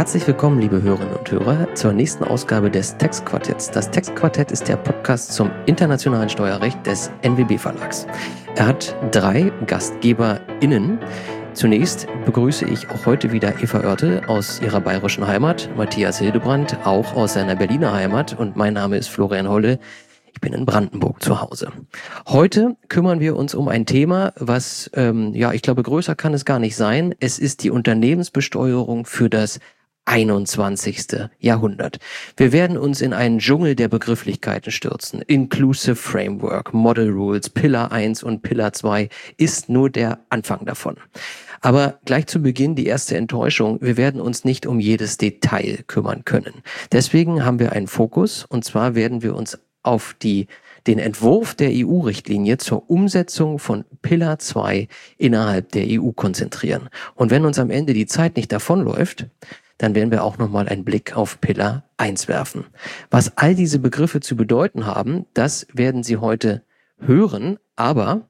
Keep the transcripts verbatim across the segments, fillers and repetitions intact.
Herzlich willkommen, liebe Hörerinnen und Hörer, zur nächsten Ausgabe des Textquartetts. Das Textquartett ist der Podcast zum internationalen Steuerrecht des N W B Verlags. Er hat drei GastgeberInnen. Zunächst begrüße ich auch heute wieder Eva Oertel aus ihrer bayerischen Heimat, Matthias Hildebrand auch aus seiner Berliner Heimat und mein Name ist Florian Holle. Ich bin in Brandenburg zu Hause. Heute kümmern wir uns um ein Thema, was, ähm, ja, ich glaube, größer kann es gar nicht sein. Es ist die Unternehmensbesteuerung für das einundzwanzigste Jahrhundert. Wir werden uns in einen Dschungel der Begrifflichkeiten stürzen. Inclusive Framework, Model Rules, Pillar eins und Pillar zwei ist nur der Anfang davon. Aber gleich zu Beginn die erste Enttäuschung. Wir werden uns nicht um jedes Detail kümmern können. Deswegen haben wir einen Fokus, und zwar werden wir uns auf die, den Entwurf der E U-Richtlinie zur Umsetzung von Pillar zwei innerhalb der E U konzentrieren. Und wenn uns am Ende die Zeit nicht davonläuft, dann werden wir auch nochmal einen Blick auf Pillar eins werfen. Was all diese Begriffe zu bedeuten haben, das werden Sie heute hören, aber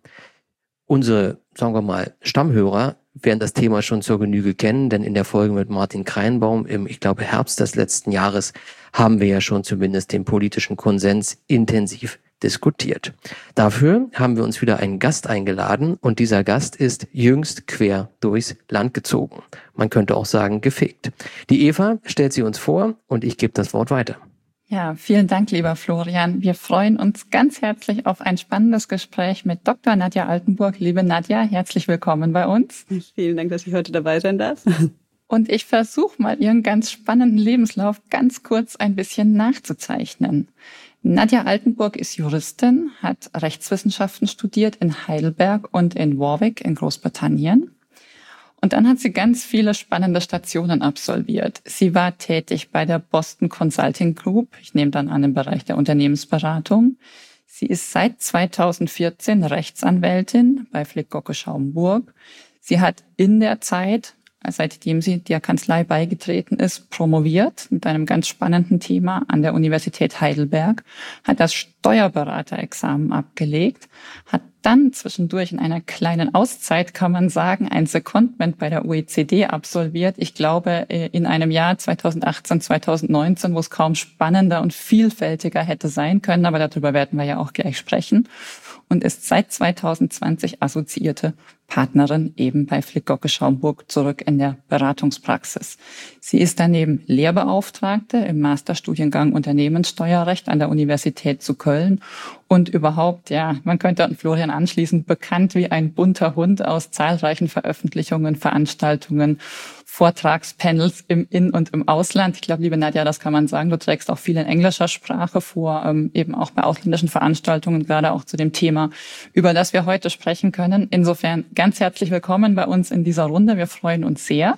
unsere, sagen wir mal, Stammhörer werden das Thema schon zur Genüge kennen, denn in der Folge mit Martin Kreinbaum im, ich glaube, Herbst des letzten Jahres haben wir ja schon zumindest den politischen Konsens intensiv diskutiert. Dafür haben wir uns wieder einen Gast eingeladen und dieser Gast ist jüngst quer durchs Land gezogen. Man könnte auch sagen, gefegt. Die Eva stellt sie uns vor und ich gebe das Wort weiter. Ja, vielen Dank, lieber Florian. Wir freuen uns ganz herzlich auf ein spannendes Gespräch mit Doktor Nadja Altenburg. Liebe Nadja, herzlich willkommen bei uns. Vielen Dank, dass ich heute dabei sein darf. Und ich versuche mal, Ihren ganz spannenden Lebenslauf ganz kurz ein bisschen nachzuzeichnen. Nadja Altenburg ist Juristin, hat Rechtswissenschaften studiert in Heidelberg und in Warwick in Großbritannien. Und dann hat sie ganz viele spannende Stationen absolviert. Sie war tätig bei der Boston Consulting Group, ich nehme dann an im Bereich der Unternehmensberatung. Sie ist seit zweitausendvierzehn Rechtsanwältin bei Flick Gocke Schaumburg. Sie hat in der Zeit, seitdem sie der Kanzlei beigetreten ist, promoviert mit einem ganz spannenden Thema an der Universität Heidelberg, hat das Steuerberaterexamen abgelegt, hat dann zwischendurch in einer kleinen Auszeit, kann man sagen, ein Secondment bei der O E C D absolviert. Ich glaube, in einem Jahr zweitausendachtzehn, zweitausendneunzehn, wo es kaum spannender und vielfältiger hätte sein können, aber darüber werden wir ja auch gleich sprechen. Und ist seit zweitausendzwanzig assoziierte Partnerin eben bei Flick Gocke Schaumburg zurück in der Beratungspraxis. Sie ist daneben Lehrbeauftragte im Masterstudiengang Unternehmenssteuerrecht an der Universität zu Köln und überhaupt, ja, man könnte an Florian anschließen, bekannt wie ein bunter Hund aus zahlreichen Veröffentlichungen, Veranstaltungen, Vortragspanels im In- und im Ausland. Ich glaube, liebe Nadja, das kann man sagen. Du trägst auch viel in englischer Sprache vor, ähm, eben auch bei ausländischen Veranstaltungen, gerade auch zu dem Thema, über das wir heute sprechen können. Insofern ganz herzlich willkommen bei uns in dieser Runde. Wir freuen uns sehr.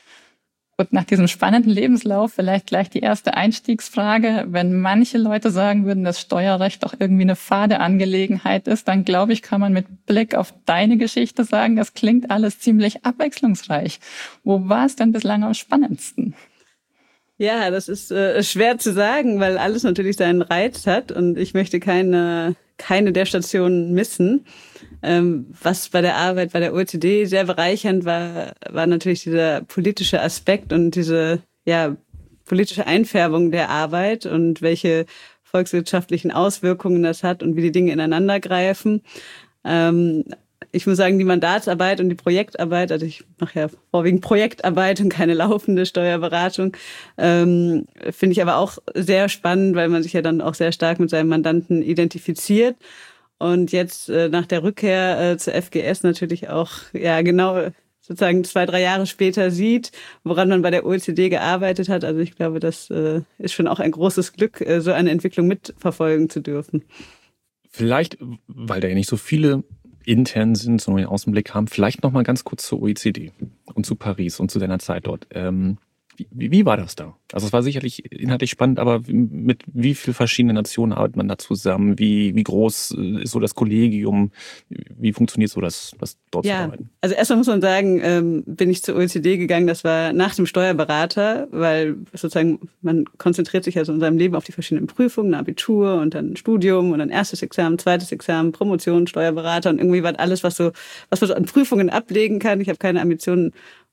Und nach diesem spannenden Lebenslauf vielleicht gleich die erste Einstiegsfrage. Wenn manche Leute sagen würden, dass Steuerrecht doch irgendwie eine fade Angelegenheit ist, dann glaube ich, kann man mit Blick auf deine Geschichte sagen, das klingt alles ziemlich abwechslungsreich. Wo war es denn bislang am spannendsten? Ja, das ist äh, schwer zu sagen, weil alles natürlich seinen Reiz hat und ich möchte keine, keine der Stationen missen. Ähm, was bei der Arbeit bei der O E C D sehr bereichernd war, war natürlich dieser politische Aspekt und diese ja politische Einfärbung der Arbeit und welche volkswirtschaftlichen Auswirkungen das hat und wie die Dinge ineinander greifen. Ähm, ich muss sagen, die Mandatsarbeit und die Projektarbeit, also ich mache ja vorwiegend Projektarbeit und keine laufende Steuerberatung, ähm, finde ich aber auch sehr spannend, weil man sich ja dann auch sehr stark mit seinem Mandanten identifiziert. Und jetzt äh, nach der Rückkehr äh, zur F G S natürlich auch ja genau sozusagen zwei, drei Jahre später sieht, woran man bei der O E C D gearbeitet hat. Also ich glaube, das äh, ist schon auch ein großes Glück, äh, so eine Entwicklung mitverfolgen zu dürfen. Vielleicht, weil da ja nicht so viele intern sind, sondern einen Außenblick haben, vielleicht noch mal ganz kurz zur O E C D und zu Paris und zu deiner Zeit dort. Ähm, wie, wie war das da? Also es war sicherlich inhaltlich spannend, aber mit wie vielen verschiedenen Nationen arbeitet man da zusammen? Wie, wie groß ist so das Kollegium? Wie funktioniert so das, das dort ja, zu arbeiten? Also erstmal muss man sagen, ähm, bin ich zur O E C D gegangen, das war nach dem Steuerberater, weil sozusagen man konzentriert sich also in seinem Leben auf die verschiedenen Prüfungen, Abitur und dann Studium und dann erstes Examen, zweites Examen, Promotion, Steuerberater und irgendwie war alles, was so, was man so an Prüfungen ablegen kann. Ich habe keine Ambitionen,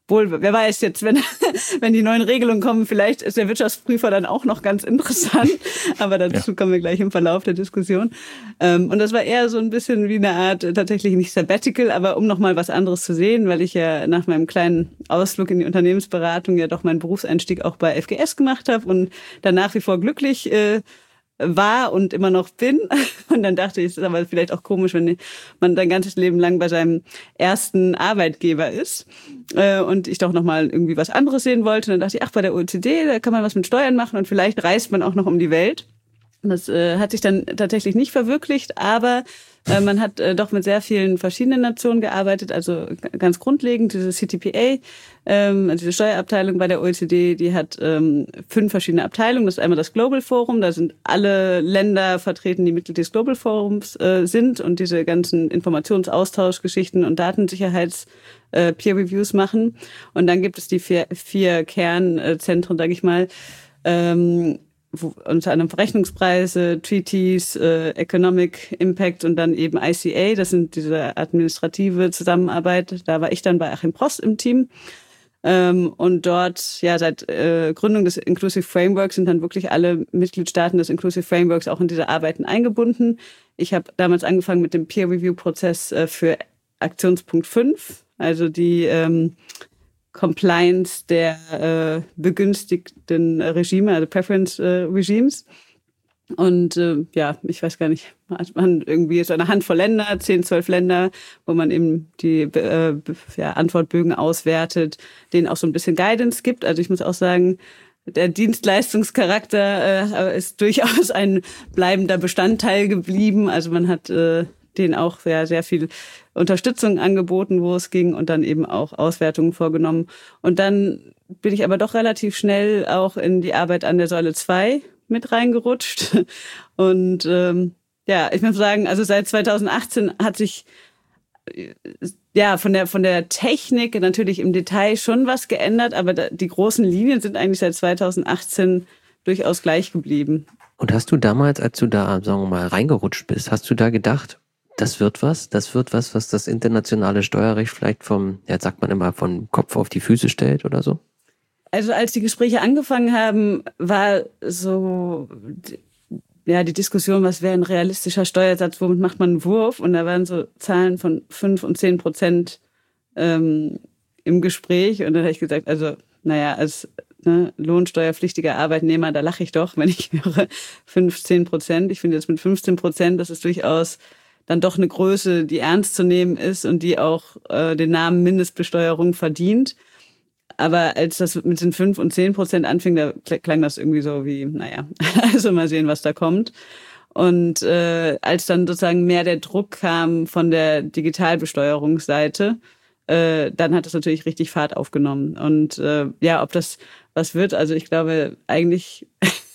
Wohl, wer weiß jetzt, wenn, wenn die neuen Regelungen kommen, vielleicht ist der Wirtschaftsprüfer dann auch noch ganz interessant. Aber dazu ja. kommen wir gleich im Verlauf der Diskussion. Und das war eher so ein bisschen wie eine Art, tatsächlich nicht Sabbatical, aber um nochmal was anderes zu sehen, weil ich ja nach meinem kleinen Ausflug in die Unternehmensberatung ja doch meinen Berufseinstieg auch bei F G S gemacht habe und dann nach wie vor glücklich äh, war und immer noch bin. Und dann dachte ich, es ist aber vielleicht auch komisch, wenn man sein ganzes Leben lang bei seinem ersten Arbeitgeber ist äh, und ich doch nochmal irgendwie was anderes sehen wollte. Und dann dachte ich, ach, bei der O E C D, da kann man was mit Steuern machen und vielleicht reist man auch noch um die Welt. Und das äh, hat sich dann tatsächlich nicht verwirklicht, aber äh, man hat äh, doch mit sehr vielen verschiedenen Nationen gearbeitet, also g- ganz grundlegend diese C T P A, ähm, also diese Steuerabteilung bei der O E C D, die hat ähm, fünf verschiedene Abteilungen. Das ist einmal das Global Forum, da sind alle Länder vertreten, die Mitglied des Global Forums äh, sind und diese ganzen Informationsaustauschgeschichten und Datensicherheits äh, Peer Reviews machen. Und dann gibt es die vier, vier Kernzentren, sage ich mal, ähm, wo unter anderem Verrechnungspreise, Treaties, äh, Economic Impact und dann eben I C A, das sind diese administrative Zusammenarbeit. Da war ich dann bei Achim Prost im Team. Ähm, und dort, ja, seit äh, Gründung des Inclusive Frameworks sind dann wirklich alle Mitgliedstaaten des Inclusive Frameworks auch in diese Arbeiten eingebunden. Ich habe damals angefangen mit dem Peer-Review-Prozess äh, für Aktionspunkt fünf, also die ähm, Compliance der äh, begünstigten Regime, also Preference äh, Regimes. Und äh, ja, ich weiß gar nicht, hat man irgendwie so eine Handvoll Länder, zehn, zwölf Länder, wo man eben die äh, ja, Antwortbögen auswertet, denen auch so ein bisschen Guidance gibt. Also ich muss auch sagen, der Dienstleistungscharakter äh, ist durchaus ein bleibender Bestandteil geblieben. Also man hat äh, denen auch sehr, sehr viel Unterstützung angeboten, wo es ging und dann eben auch Auswertungen vorgenommen. Und dann bin ich aber doch relativ schnell auch in die Arbeit an der Säule zwei mit reingerutscht. Und ähm, ja, ich muss sagen, also seit zweitausendachtzehn hat sich ja von der von der Technik natürlich im Detail schon was geändert, aber die großen Linien sind eigentlich seit zweitausendachtzehn durchaus gleich geblieben. Und hast du damals, als du da, sagen wir mal, reingerutscht bist, hast du da gedacht, das wird was, das wird was, was das internationale Steuerrecht vielleicht vom, ja, sagt man immer, vom Kopf auf die Füße stellt oder so? Also als die Gespräche angefangen haben, war so ja die Diskussion, was wäre ein realistischer Steuersatz, womit macht man einen Wurf? Und da waren so Zahlen von fünf und zehn Prozent ähm, im Gespräch. Und dann habe ich gesagt, also naja, als ne, lohnsteuerpflichtiger Arbeitnehmer, da lache ich doch, wenn ich höre fünfzehn Prozent. Ich finde jetzt mit fünfzehn Prozent, das ist durchaus dann doch eine Größe, die ernst zu nehmen ist und die auch äh, den Namen Mindestbesteuerung verdient. Aber als das mit den fünf und zehn Prozent anfing, da klang das irgendwie so wie, naja, also mal sehen, was da kommt. Und äh, als dann sozusagen mehr der Druck kam von der Digitalbesteuerungsseite, äh, dann hat das natürlich richtig Fahrt aufgenommen. Und äh, ja, ob das was wird, also ich glaube eigentlich...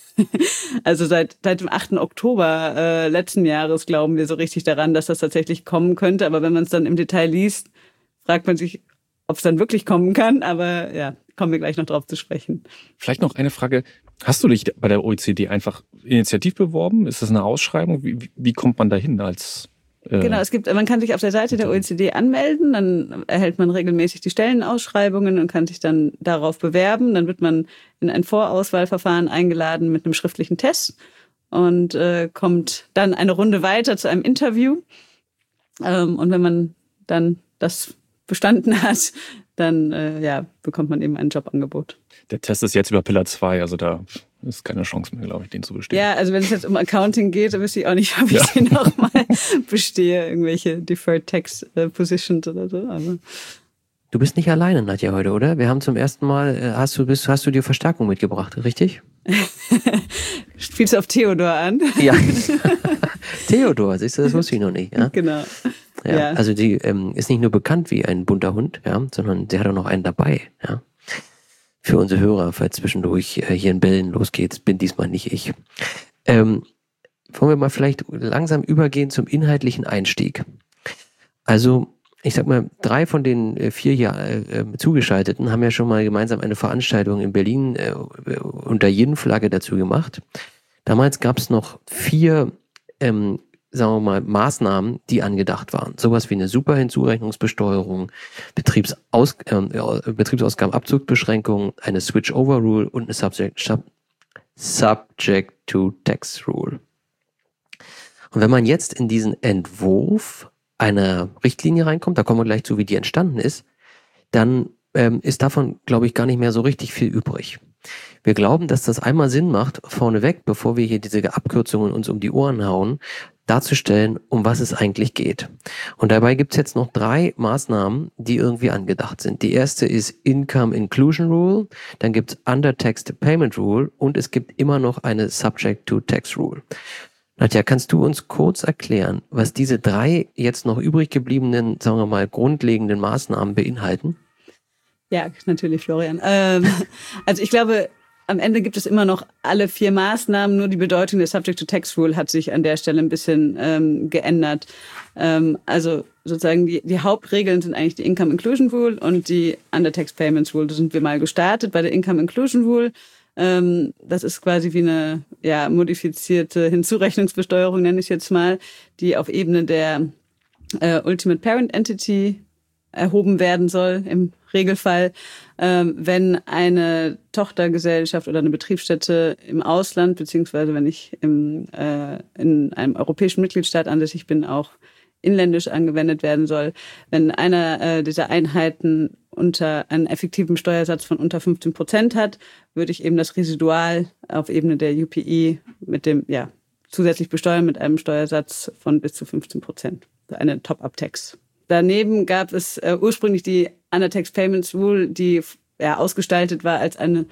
Also seit, seit dem achten Oktober äh, letzten Jahres glauben wir so richtig daran, dass das tatsächlich kommen könnte. Aber wenn man es dann im Detail liest, fragt man sich, ob es dann wirklich kommen kann. Aber ja, kommen wir gleich noch drauf zu sprechen. Vielleicht noch eine Frage. Hast du dich bei der O E C D einfach initiativ beworben? Ist das eine Ausschreibung? Wie, wie kommt man da hin als... Genau, es gibt, man kann sich auf der Seite der O E C D anmelden, dann erhält man regelmäßig die Stellenausschreibungen und kann sich dann darauf bewerben. Dann wird man in ein Vorauswahlverfahren eingeladen mit einem schriftlichen Test und äh, kommt dann eine Runde weiter zu einem Interview. Ähm, und wenn man dann das bestanden hat, dann äh, ja, bekommt man eben ein Jobangebot. Der Test ist jetzt über Pillar zwei, also da ist keine Chance mehr, glaube ich, den zu bestehen. Ja, also wenn es jetzt um Accounting geht, dann wüsste ich auch nicht, ob ich ja. den nochmal bestehe, irgendwelche Deferred Tax äh, Positions oder so. Aber du bist nicht alleine, Nadja, heute, oder? Wir haben zum ersten Mal, äh, hast du bist, hast du dir Verstärkung mitgebracht, richtig? Spielst du auf Theodor an? Ja. Theodor, siehst du, das wusste ich noch nicht. Ja? Genau. Ja, ja. Also die ähm, ist nicht nur bekannt wie ein bunter Hund, ja, sondern sie hat auch noch einen dabei, ja. Für unsere Hörer, falls zwischendurch äh, hier in Bällen losgeht, bin diesmal nicht ich. Ähm, wollen wir mal vielleicht langsam übergehen zum inhaltlichen Einstieg. Also, ich sag mal, drei von den äh, vier hier äh, Zugeschalteten haben ja schon mal gemeinsam eine Veranstaltung in Berlin äh, unter Yin-Flagge dazu gemacht. Damals gab es noch vier ähm, sagen wir mal, Maßnahmen, die angedacht waren. Sowas wie eine Superhinzurechnungsbesteuerung, Betriebsaus, äh, Betriebsausgabenabzugsbeschränkung, eine Switch-Over-Rule und eine Subject, Sub, Subject-to-Tax-Rule. Und wenn man jetzt in diesen Entwurf einer Richtlinie reinkommt, da kommen wir gleich zu, wie die entstanden ist, dann ähm, ist davon, glaube ich, gar nicht mehr so richtig viel übrig. Wir glauben, dass das einmal Sinn macht, vorneweg, bevor wir hier diese Abkürzungen uns um die Ohren hauen, darzustellen, um was es eigentlich geht. Und dabei gibt es jetzt noch drei Maßnahmen, die irgendwie angedacht sind. Die erste ist Income Inclusion Rule, dann gibt es Undertaxed Payment Rule und es gibt immer noch eine Subject to Tax Rule. Nadja, kannst du uns kurz erklären, was diese drei jetzt noch übrig gebliebenen, sagen wir mal, grundlegenden Maßnahmen beinhalten? Ja, natürlich, Florian. Ähm, also ich glaube, am Ende gibt es immer noch alle vier Maßnahmen, nur die Bedeutung der Subject-to-Tax-Rule hat sich an der Stelle ein bisschen ähm, geändert. Ähm, also sozusagen die, die Hauptregeln sind eigentlich die Income Inclusion Rule und die Undertaxed Payments Rule. Da sind wir mal gestartet bei der Income Inclusion Rule. Ähm, das ist quasi wie eine ja, modifizierte Hinzurechnungsbesteuerung, nenne ich jetzt mal, die auf Ebene der äh, Ultimate Parent Entity erhoben werden soll im Regelfall, ähm, wenn eine Tochtergesellschaft oder eine Betriebsstätte im Ausland, beziehungsweise wenn ich im, äh, in einem europäischen Mitgliedstaat ansässig bin, auch inländisch angewendet werden soll. Wenn einer äh, dieser Einheiten unter einen effektiven Steuersatz von unter fünfzehn Prozent hat, würde ich eben das Residual auf Ebene der U P I mit dem, ja, zusätzlich besteuern mit einem Steuersatz von bis zu fünfzehn Prozent. Eine Top-Up-Tax. Daneben gab es äh, ursprünglich die Undertaxed Payments Rule, die ja, ausgestaltet war als ein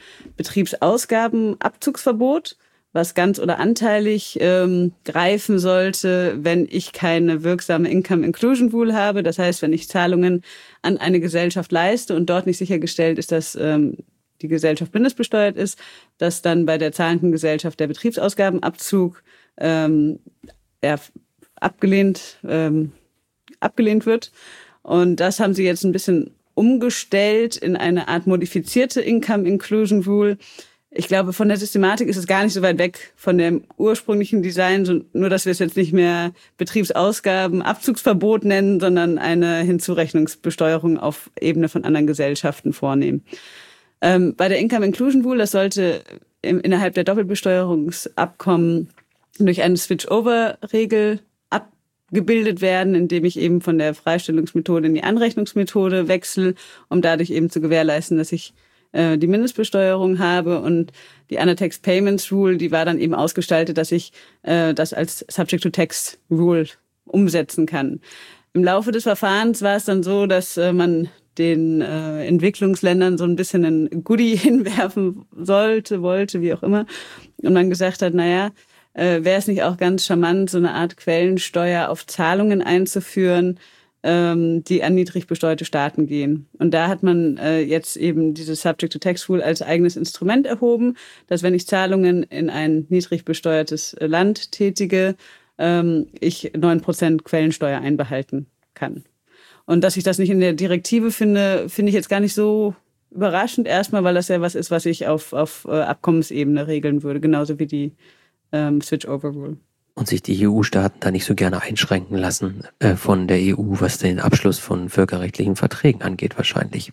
Betriebsausgabenabzugsverbot, was ganz oder anteilig ähm, greifen sollte, wenn ich keine wirksame Income Inclusion Rule habe. Das heißt, wenn ich Zahlungen an eine Gesellschaft leiste und dort nicht sichergestellt ist, dass ähm, die Gesellschaft mindestbesteuert ist, dass dann bei der zahlenden Gesellschaft der Betriebsausgabenabzug ähm, ja, abgelehnt ähm, abgelehnt wird. Und das haben sie jetzt ein bisschen umgestellt in eine Art modifizierte Income Inclusion Rule. Ich glaube, von der Systematik ist es gar nicht so weit weg von dem ursprünglichen Design, nur dass wir es jetzt nicht mehr Betriebsausgaben, Abzugsverbot nennen, sondern eine Hinzurechnungsbesteuerung auf Ebene von anderen Gesellschaften vornehmen. Ähm, bei der Income Inclusion Rule, das sollte im, innerhalb der Doppelbesteuerungsabkommen durch eine Switch-Over-Regel gebildet werden, indem ich eben von der Freistellungsmethode in die Anrechnungsmethode wechsle, um dadurch eben zu gewährleisten, dass ich äh, die Mindestbesteuerung habe. Und die Undertaxed Payments Rule, die war dann eben ausgestaltet, dass ich äh, das als Subject-to-Tax Rule umsetzen kann. Im Laufe des Verfahrens war es dann so, dass äh, man den äh, Entwicklungsländern so ein bisschen ein Goodie hinwerfen sollte, wollte, wie auch immer. Und man gesagt hat, naja, Äh, wäre es nicht auch ganz charmant, so eine Art Quellensteuer auf Zahlungen einzuführen, ähm, die an niedrig besteuerte Staaten gehen. Und da hat man äh, jetzt eben diese Subject-to-Tax-Rule als eigenes Instrument erhoben, dass wenn ich Zahlungen in ein niedrig besteuertes Land tätige, ähm, ich neun Prozent Quellensteuer einbehalten kann. Und dass ich das nicht in der Direktive finde, finde ich jetzt gar nicht so überraschend erstmal, weil das ja was ist, was ich auf, auf äh, Abkommensebene regeln würde, genauso wie die Switch-Over-Rule. Und sich die E U-Staaten da nicht so gerne einschränken lassen äh, von der E U, was den Abschluss von völkerrechtlichen Verträgen angeht wahrscheinlich.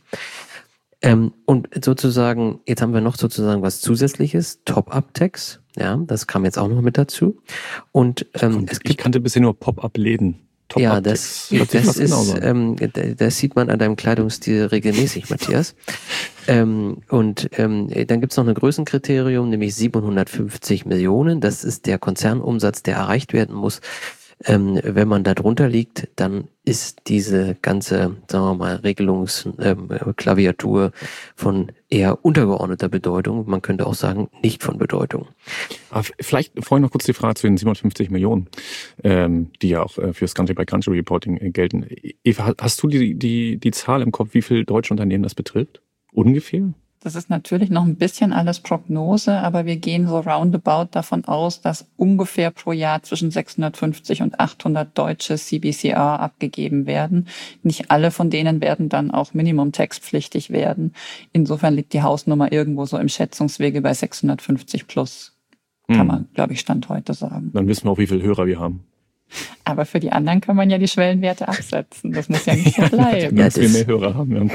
Ähm, und sozusagen, jetzt haben wir noch sozusagen was Zusätzliches, Top-Up-Tax, ja, das kam jetzt auch noch mit dazu. Und ähm, es gibt, ich kannte bisher nur Pop-Up-Läden. Top ja, das, das ist, ähm, das sieht man an deinem Kleidungsstil regelmäßig, Matthias. ähm, und ähm, dann gibt's noch ein Größenkriterium, nämlich siebenhundertfünfzig Millionen. Das ist der Konzernumsatz, der erreicht werden muss. Ähm, wenn man da drunter liegt, dann ist diese ganze, sagen wir mal, Regelungsklaviatur ähm, von eher untergeordneter Bedeutung. Man könnte auch sagen, nicht von Bedeutung. Aber vielleicht vorhin noch kurz die Frage zu den siebenhundertfünfzig Millionen, ähm, die ja auch äh, fürs Country-by-Country-Reporting äh, gelten. Eva, hast du die, die, die Zahl im Kopf, wie viele deutsche Unternehmen das betrifft? Ungefähr? Das ist natürlich noch ein bisschen alles Prognose, aber wir gehen so roundabout davon aus, dass ungefähr pro Jahr zwischen sechshundertfünfzig und achthundert deutsche C B C R abgegeben werden. Nicht alle von denen werden dann auch Minimum-Tax-pflichtig werden. Insofern liegt die Hausnummer irgendwo so im Schätzungswege bei sechshundertfünfzig plus, kann hm. man, glaube ich, Stand heute sagen. Dann wissen wir auch, wie viele Hörer wir haben. Aber für die anderen kann man ja die Schwellenwerte absetzen. Das muss ja nicht so bleiben. Ja, dass wir das- mehr Hörer haben. Ja.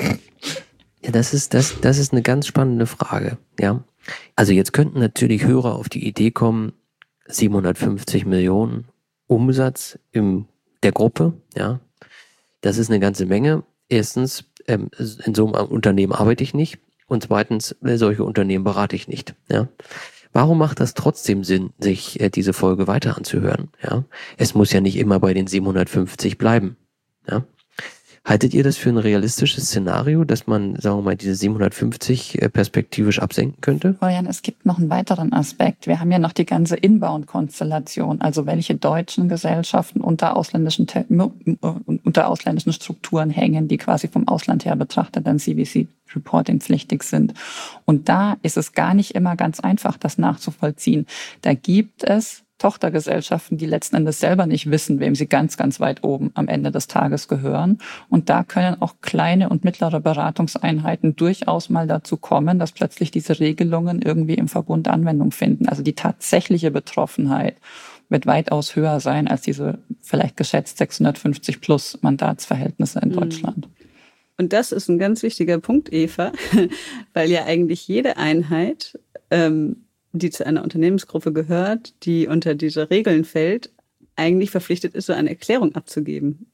Ja, das ist, das, das ist eine ganz spannende Frage, ja. Also jetzt könnten natürlich Hörer auf die Idee kommen, siebenhundertfünfzig Millionen Umsatz in der Gruppe, ja. Das ist eine ganze Menge. Erstens, ähm, in so einem Unternehmen arbeite ich nicht. Und zweitens, solche Unternehmen berate ich nicht, ja. Warum macht das trotzdem Sinn, sich äh, diese Folge weiter anzuhören, ja? Es muss ja nicht immer bei den siebenhundertfünfzig bleiben, ja. Haltet ihr das für ein realistisches Szenario, dass man, sagen wir mal, diese siebenhundertfünfzig äh, perspektivisch absenken könnte? Florian, es gibt noch einen weiteren Aspekt. Wir haben ja noch die ganze Inbound-Konstellation, also welche deutschen Gesellschaften unter ausländischen, Te- äh, unter ausländischen Strukturen hängen, die quasi vom Ausland her betrachtet dann C V C-Reporting pflichtig sind. Und da ist es gar nicht immer ganz einfach, das nachzuvollziehen. Da gibt es Tochtergesellschaften, die letzten Endes selber nicht wissen, wem sie ganz, ganz weit oben am Ende des Tages gehören. Und da können auch kleine und mittlere Beratungseinheiten durchaus mal dazu kommen, dass plötzlich diese Regelungen irgendwie im Verbund Anwendung finden. Also die tatsächliche Betroffenheit wird weitaus höher sein als diese vielleicht geschätzt sechshundertfünfzig plus Mandatsverhältnisse in Deutschland. Und das ist ein ganz wichtiger Punkt, Eva, weil ja eigentlich jede Einheit, ähm, die zu einer Unternehmensgruppe gehört, die unter diese Regeln fällt, eigentlich verpflichtet ist, so eine Erklärung abzugeben.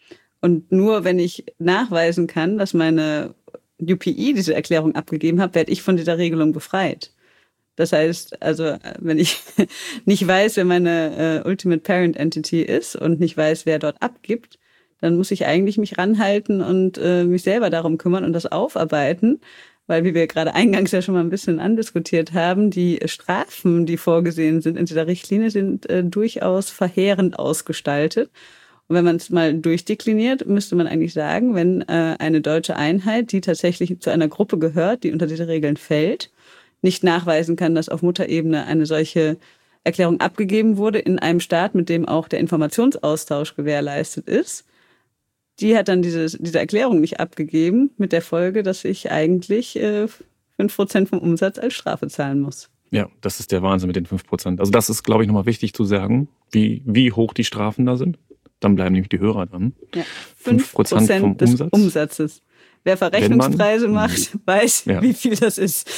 Und nur wenn ich nachweisen kann, dass meine U P I diese Erklärung abgegeben hat, werde ich von dieser Regelung befreit. Das heißt, also wenn ich nicht weiß, wer meine äh, Ultimate Parent Entity ist und nicht weiß, wer dort abgibt, dann muss ich eigentlich mich ranhalten und äh, mich selber darum kümmern und das aufarbeiten. Weil, wie wir gerade eingangs ja schon mal ein bisschen andiskutiert haben, die Strafen, die vorgesehen sind in dieser Richtlinie, sind äh, durchaus verheerend ausgestaltet. Und wenn man es mal durchdekliniert, müsste man eigentlich sagen, wenn äh, eine deutsche Einheit, die tatsächlich zu einer Gruppe gehört, die unter diese Regeln fällt, nicht nachweisen kann, dass auf Mutterebene eine solche Erklärung abgegeben wurde in einem Staat, mit dem auch der Informationsaustausch gewährleistet ist, die hat dann diese, diese Erklärung nicht abgegeben, mit der Folge, dass ich eigentlich äh, fünf Prozent vom Umsatz als Strafe zahlen muss. Ja, das ist der Wahnsinn mit den fünf Prozent. Also das ist, glaube ich, nochmal wichtig zu sagen, wie, wie hoch die Strafen da sind. Dann bleiben nämlich die Hörer dran. Ja, fünf Prozent vom des Umsatz. Umsatzes. Wer Verrechnungspreise man, macht, weiß, ja. wie viel das ist.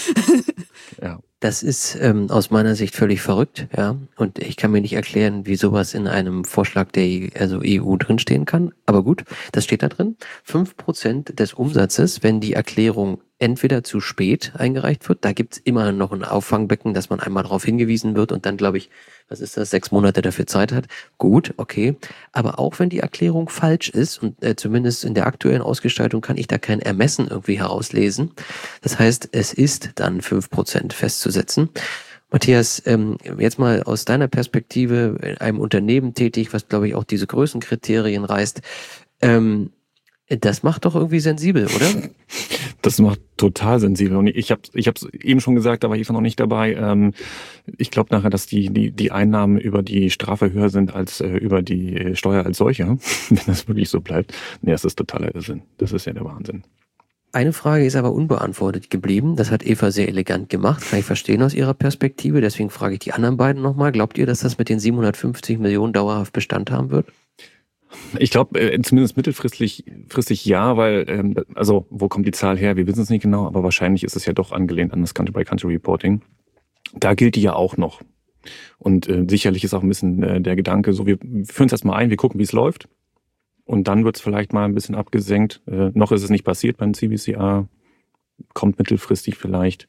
Ja. Das ist ähm, aus meiner Sicht völlig verrückt, ja. Und ich kann mir nicht erklären, wie sowas in einem Vorschlag der also E U drinstehen kann. Aber gut, das steht da drin. Fünf Prozent des Umsatzes, wenn die Erklärung entweder zu spät eingereicht wird, da gibt's immer noch ein Auffangbecken, dass man einmal darauf hingewiesen wird und dann, glaube ich, was ist das, sechs Monate dafür Zeit hat. Gut, okay. Aber auch wenn die Erklärung falsch ist und äh, zumindest in der aktuellen Ausgestaltung kann ich da kein Ermessen irgendwie herauslesen. Das heißt, es ist dann fünf Prozent festzusetzen. Matthias, ähm, jetzt mal aus deiner Perspektive in einem Unternehmen tätig, was, glaube ich, auch diese Größenkriterien reißt. Ähm, das macht doch irgendwie sensibel, oder? Das macht total sensibel. Und ich habe ich hab's eben schon gesagt, da war Eva noch nicht dabei. Ähm, ich glaube nachher, dass die, die, die Einnahmen über die Strafe höher sind als äh, über die Steuer als solche, wenn das wirklich so bleibt. Nee, das ist totaler Irrsinn. Das ist ja der Wahnsinn. Eine Frage ist aber unbeantwortet geblieben. Das hat Eva sehr elegant gemacht. Kann ich verstehen aus ihrer Perspektive. Deswegen frage ich die anderen beiden nochmal. Glaubt ihr, dass das mit den siebenhundertfünfzig Millionen dauerhaft Bestand haben wird? Ich glaube, äh, zumindest mittelfristig fristig ja, weil, ähm, also wo kommt die Zahl her? Wir wissen es nicht genau, aber wahrscheinlich ist es ja doch angelehnt an das Country-by-Country-Reporting. Da gilt die ja auch noch. Und äh, sicherlich ist auch ein bisschen äh, der Gedanke, so wir führen es erstmal ein, wir gucken, wie es läuft. Und dann wird es vielleicht mal ein bisschen abgesenkt. Äh, noch ist es nicht passiert beim C B C A. Kommt mittelfristig vielleicht.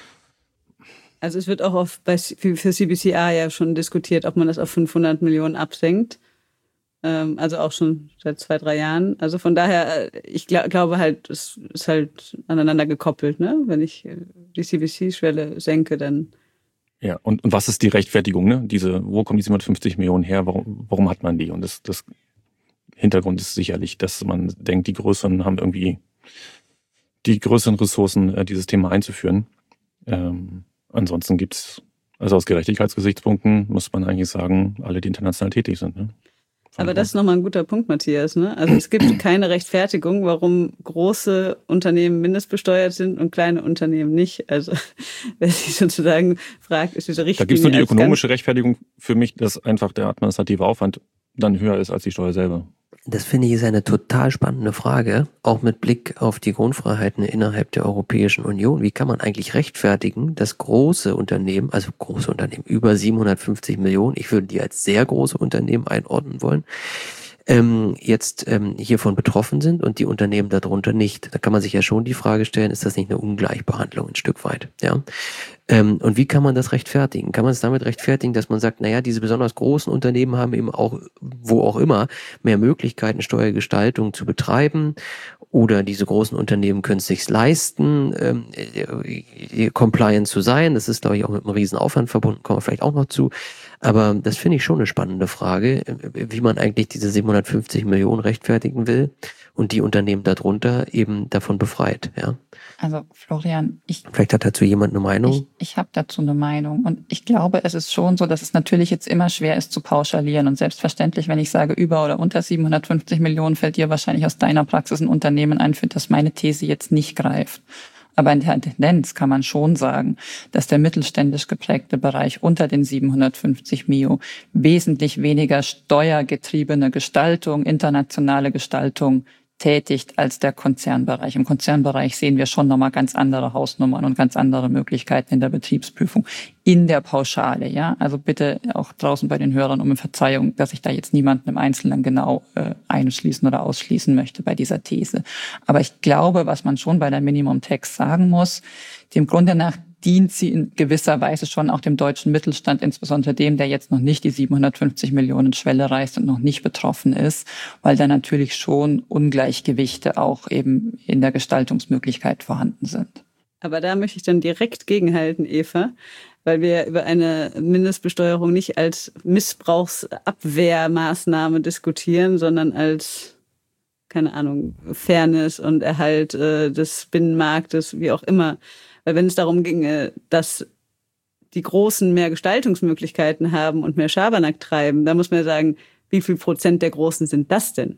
Also es wird auch auf, bei, für C B C A ja schon diskutiert, ob man das auf fünfhundert Millionen absenkt. Ähm, also auch schon seit zwei, drei Jahren. Also von daher, ich glaub, glaube halt, es ist halt aneinander gekoppelt. Ne? Wenn ich die C B C-Schwelle senke, dann... Ja, und, und was ist die Rechtfertigung? Ne? Diese, wo kommen die siebenhundertfünfzig Millionen her? Warum, warum hat man die? Und das, das Hintergrund ist sicherlich, dass man denkt, die Größeren haben irgendwie die größeren Ressourcen, dieses Thema einzuführen. Ähm, ansonsten gibt's, also aus Gerechtigkeitsgesichtspunkten muss man eigentlich sagen, alle, die international tätig sind. Ne? Aber das ist nochmal ein guter Punkt, Matthias. Ne? Also es gibt keine Rechtfertigung, warum große Unternehmen mindestbesteuert sind und kleine Unternehmen nicht. Also wer sich sozusagen fragt, ist diese Richtlinie... Da gibt es nur die ökonomische Rechtfertigung für mich, dass einfach der administrative Aufwand dann höher ist als die Steuer selber? Das finde ich ist eine total spannende Frage, auch mit Blick auf die Grundfreiheiten innerhalb der Europäischen Union. Wie kann man eigentlich rechtfertigen, dass große Unternehmen, also große Unternehmen über siebenhundertfünfzig Millionen, ich würde die als sehr große Unternehmen einordnen wollen, ähm, jetzt ähm, hiervon betroffen sind und die Unternehmen darunter nicht. Da kann man sich ja schon die Frage stellen, ist das nicht eine Ungleichbehandlung ein Stück weit? Ja. Ähm, und wie kann man das rechtfertigen? Kann man es damit rechtfertigen, dass man sagt, naja, diese besonders großen Unternehmen haben eben auch, wo auch immer, mehr Möglichkeiten, Steuergestaltung zu betreiben, oder diese großen Unternehmen können es sich leisten, ähm, compliant zu sein. Das ist, glaube ich, auch mit einem riesen Aufwand verbunden, kommen wir vielleicht auch noch zu. Aber das finde ich schon eine spannende Frage, wie man eigentlich diese siebenhundertfünfzig Millionen rechtfertigen will und die Unternehmen darunter eben davon befreit. Ja. Also Florian, ich... Vielleicht hat dazu jemand eine Meinung? Ich, ich habe dazu eine Meinung. Und ich glaube, es ist schon so, dass es natürlich jetzt immer schwer ist zu pauschalieren. Und selbstverständlich, wenn ich sage über oder unter siebenhundertfünfzig Millionen, fällt dir wahrscheinlich aus deiner Praxis ein Unternehmen ein, für das meine These jetzt nicht greift. Aber in der Tendenz kann man schon sagen, dass der mittelständisch geprägte Bereich unter den siebenhundertfünfzig Mio wesentlich weniger steuergetriebene Gestaltung, internationale Gestaltung tätigt als der Konzernbereich. Im Konzernbereich sehen wir schon nochmal ganz andere Hausnummern und ganz andere Möglichkeiten in der Betriebsprüfung. In der Pauschale, ja. Also bitte auch draußen bei den Hörern um Verzeihung, dass ich da jetzt niemanden im Einzelnen genau äh, einschließen oder ausschließen möchte bei dieser These. Aber ich glaube, was man schon bei der Minimum Tax sagen muss, dem Grunde nach dient sie in gewisser Weise schon auch dem deutschen Mittelstand, insbesondere dem, der jetzt noch nicht die siebenhundertfünfzig Millionen Schwelle reißt und noch nicht betroffen ist, weil da natürlich schon Ungleichgewichte auch eben in der Gestaltungsmöglichkeit vorhanden sind. Aber da möchte ich dann direkt gegenhalten, Eva, weil wir über eine Mindestbesteuerung nicht als Missbrauchsabwehrmaßnahme diskutieren, sondern als, keine Ahnung, Fairness und Erhalt äh, des Binnenmarktes, wie auch immer. Weil wenn es darum ginge, dass die Großen mehr Gestaltungsmöglichkeiten haben und mehr Schabernack treiben, dann muss man ja sagen, wie viel Prozent der Großen sind das denn?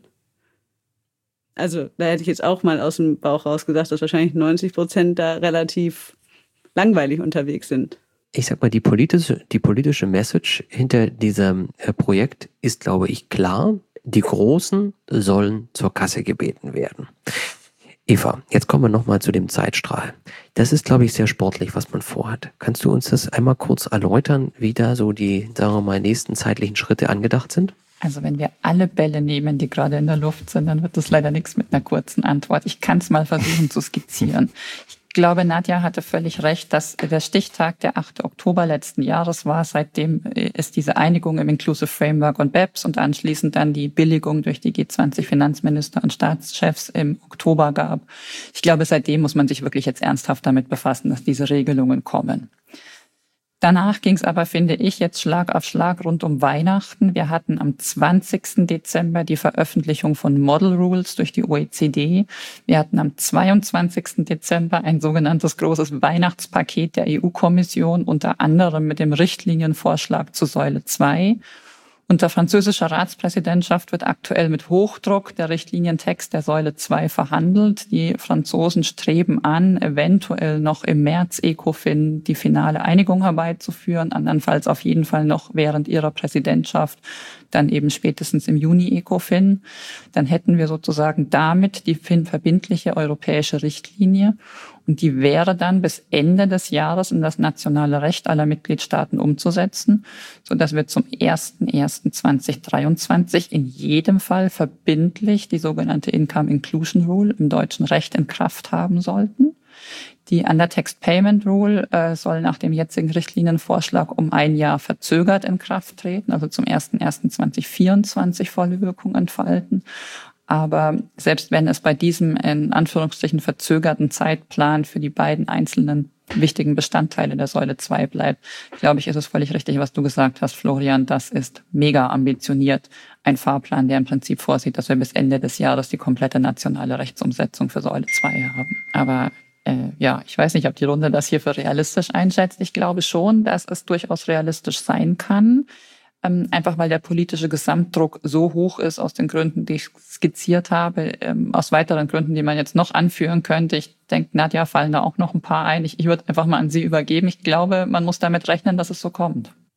Also da hätte ich jetzt auch mal aus dem Bauch raus gesagt, dass wahrscheinlich neunzig Prozent da relativ langweilig unterwegs sind. Ich sag mal, die politische, die politische Message hinter diesem Projekt ist, glaube ich, klar. Die Großen sollen zur Kasse gebeten werden. Eva, jetzt kommen wir nochmal zu dem Zeitstrahl. Das ist, glaube ich, sehr sportlich, was man vorhat. Kannst du uns das einmal kurz erläutern, wie da so die, sagen wir mal, nächsten zeitlichen Schritte angedacht sind? Also wenn wir alle Bälle nehmen, die gerade in der Luft sind, dann wird das leider nichts mit einer kurzen Antwort. Ich kann es mal versuchen zu skizzieren. Ich glaube, Nadja hatte völlig recht, dass der Stichtag der achte Oktober letzten Jahres war. Seitdem es diese Einigung im Inclusive Framework und B E P S und anschließend dann die Billigung durch die G zwanzig Finanzminister und Staatschefs im Oktober gab. Ich glaube, seitdem muss man sich wirklich jetzt ernsthaft damit befassen, dass diese Regelungen kommen. Danach ging es aber, finde ich, jetzt Schlag auf Schlag rund um Weihnachten. Wir hatten am zwanzigsten Dezember die Veröffentlichung von Model Rules durch die O E C D. Wir hatten am zweiundzwanzigsten Dezember ein sogenanntes großes Weihnachtspaket der E U-Kommission, unter anderem mit dem Richtlinienvorschlag zu Säule zwei. Unter französischer Ratspräsidentschaft wird aktuell mit Hochdruck der Richtlinientext der Säule zwei verhandelt. Die Franzosen streben an, eventuell noch im März ECOFIN die finale Einigung herbeizuführen, andernfalls auf jeden Fall noch während ihrer Präsidentschaft, dann eben spätestens im Juni ECOFIN. Dann hätten wir sozusagen damit die verbindliche europäische Richtlinie. Und die wäre dann bis Ende des Jahres in das nationale Recht aller Mitgliedstaaten umzusetzen, sodass wir zum ersten ersten zweitausenddreiundzwanzig in jedem Fall verbindlich die sogenannte Income Inclusion Rule im deutschen Recht in Kraft haben sollten. Die Undertaxed Payment Rule äh, soll nach dem jetzigen Richtlinienvorschlag um ein Jahr verzögert in Kraft treten, also zum ersten ersten zweitausendvierundzwanzig volle Wirkung entfalten. Aber selbst wenn es bei diesem in Anführungsstrichen verzögerten Zeitplan für die beiden einzelnen wichtigen Bestandteile der Säule zwei bleibt, glaube ich, ist es völlig richtig, was du gesagt hast, Florian. Das ist mega ambitioniert. Ein Fahrplan, der im Prinzip vorsieht, dass wir bis Ende des Jahres die komplette nationale Rechtsumsetzung für Säule zwei haben. Aber äh, ja, ich weiß nicht, ob die Runde das hier für realistisch einschätzt. Ich glaube schon, dass es durchaus realistisch sein kann. Einfach weil der politische Gesamtdruck so hoch ist, aus den Gründen, die ich skizziert habe, aus weiteren Gründen, die man jetzt noch anführen könnte. Ich denke, Nadja, fallen da auch noch ein paar ein. Ich, ich würde einfach mal an Sie übergeben. Ich glaube, man muss damit rechnen, dass es so kommt.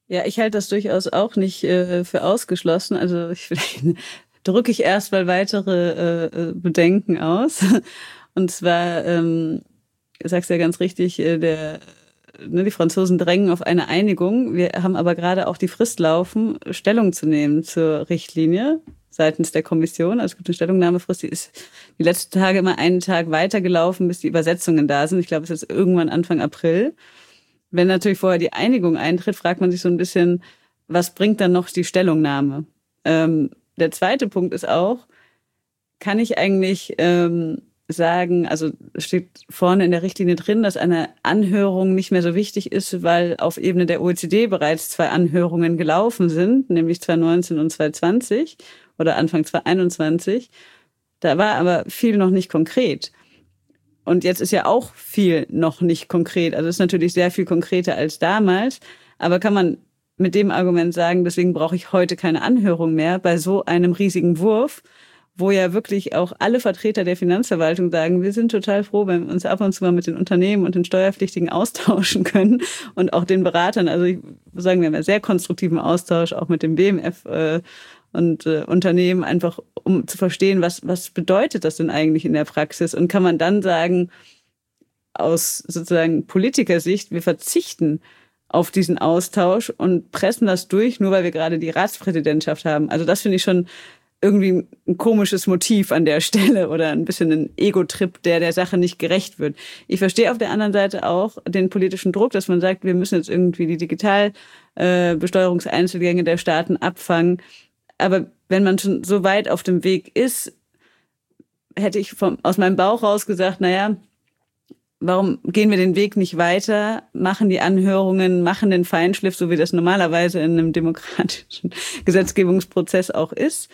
Ja, ich halte das durchaus auch nicht äh, für ausgeschlossen. Also ich, vielleicht drücke ich erst mal weitere äh, Bedenken aus. Und zwar, ähm, du sagst ja ganz richtig, äh, der, ne, die Franzosen drängen auf eine Einigung. Wir haben aber gerade auch die Frist laufen, Stellung zu nehmen zur Richtlinie seitens der Kommission. Also es gibt eine Stellungnahmefrist, die ist die letzten Tage immer einen Tag weitergelaufen, bis die Übersetzungen da sind. Ich glaube, es ist irgendwann Anfang April. Wenn natürlich vorher die Einigung eintritt, fragt man sich so ein bisschen, was bringt dann noch die Stellungnahme? Ähm, der zweite Punkt ist auch, kann ich eigentlich ähm, sagen, also steht vorne in der Richtlinie drin, dass eine Anhörung nicht mehr so wichtig ist, weil auf Ebene der O E C D bereits zwei Anhörungen gelaufen sind, nämlich zwanzig neunzehn und zwanzig zwanzig oder Anfang zwanzig einundzwanzig. Da war aber viel noch nicht konkret. Und jetzt ist ja auch viel noch nicht konkret. Also es ist natürlich sehr viel konkreter als damals. Aber kann man mit dem Argument sagen, deswegen brauche ich heute keine Anhörung mehr bei so einem riesigen Wurf, wo ja wirklich auch alle Vertreter der Finanzverwaltung sagen, wir sind total froh, wenn wir uns ab und zu mal mit den Unternehmen und den Steuerpflichtigen austauschen können und auch den Beratern. Also ich würde sagen, wir haben einen sehr konstruktiven Austausch auch mit dem B M F äh, und äh, Unternehmen, einfach um zu verstehen, was was bedeutet das denn eigentlich in der Praxis? Und kann man dann sagen, aus sozusagen Politikersicht, wir verzichten auf diesen Austausch und pressen das durch, nur weil wir gerade die Ratspräsidentschaft haben. Also das finde ich schon irgendwie ein komisches Motiv an der Stelle oder ein bisschen ein Ego-Trip, der der Sache nicht gerecht wird. Ich verstehe auf der anderen Seite auch den politischen Druck, dass man sagt, wir müssen jetzt irgendwie die Digitalbesteuerungseinzelgänge der Staaten abfangen. Aber wenn man schon so weit auf dem Weg ist, hätte ich vom, aus meinem Bauch raus gesagt, naja, warum gehen wir den Weg nicht weiter, machen die Anhörungen, machen den Feinschliff, so wie das normalerweise in einem demokratischen Gesetzgebungsprozess auch ist.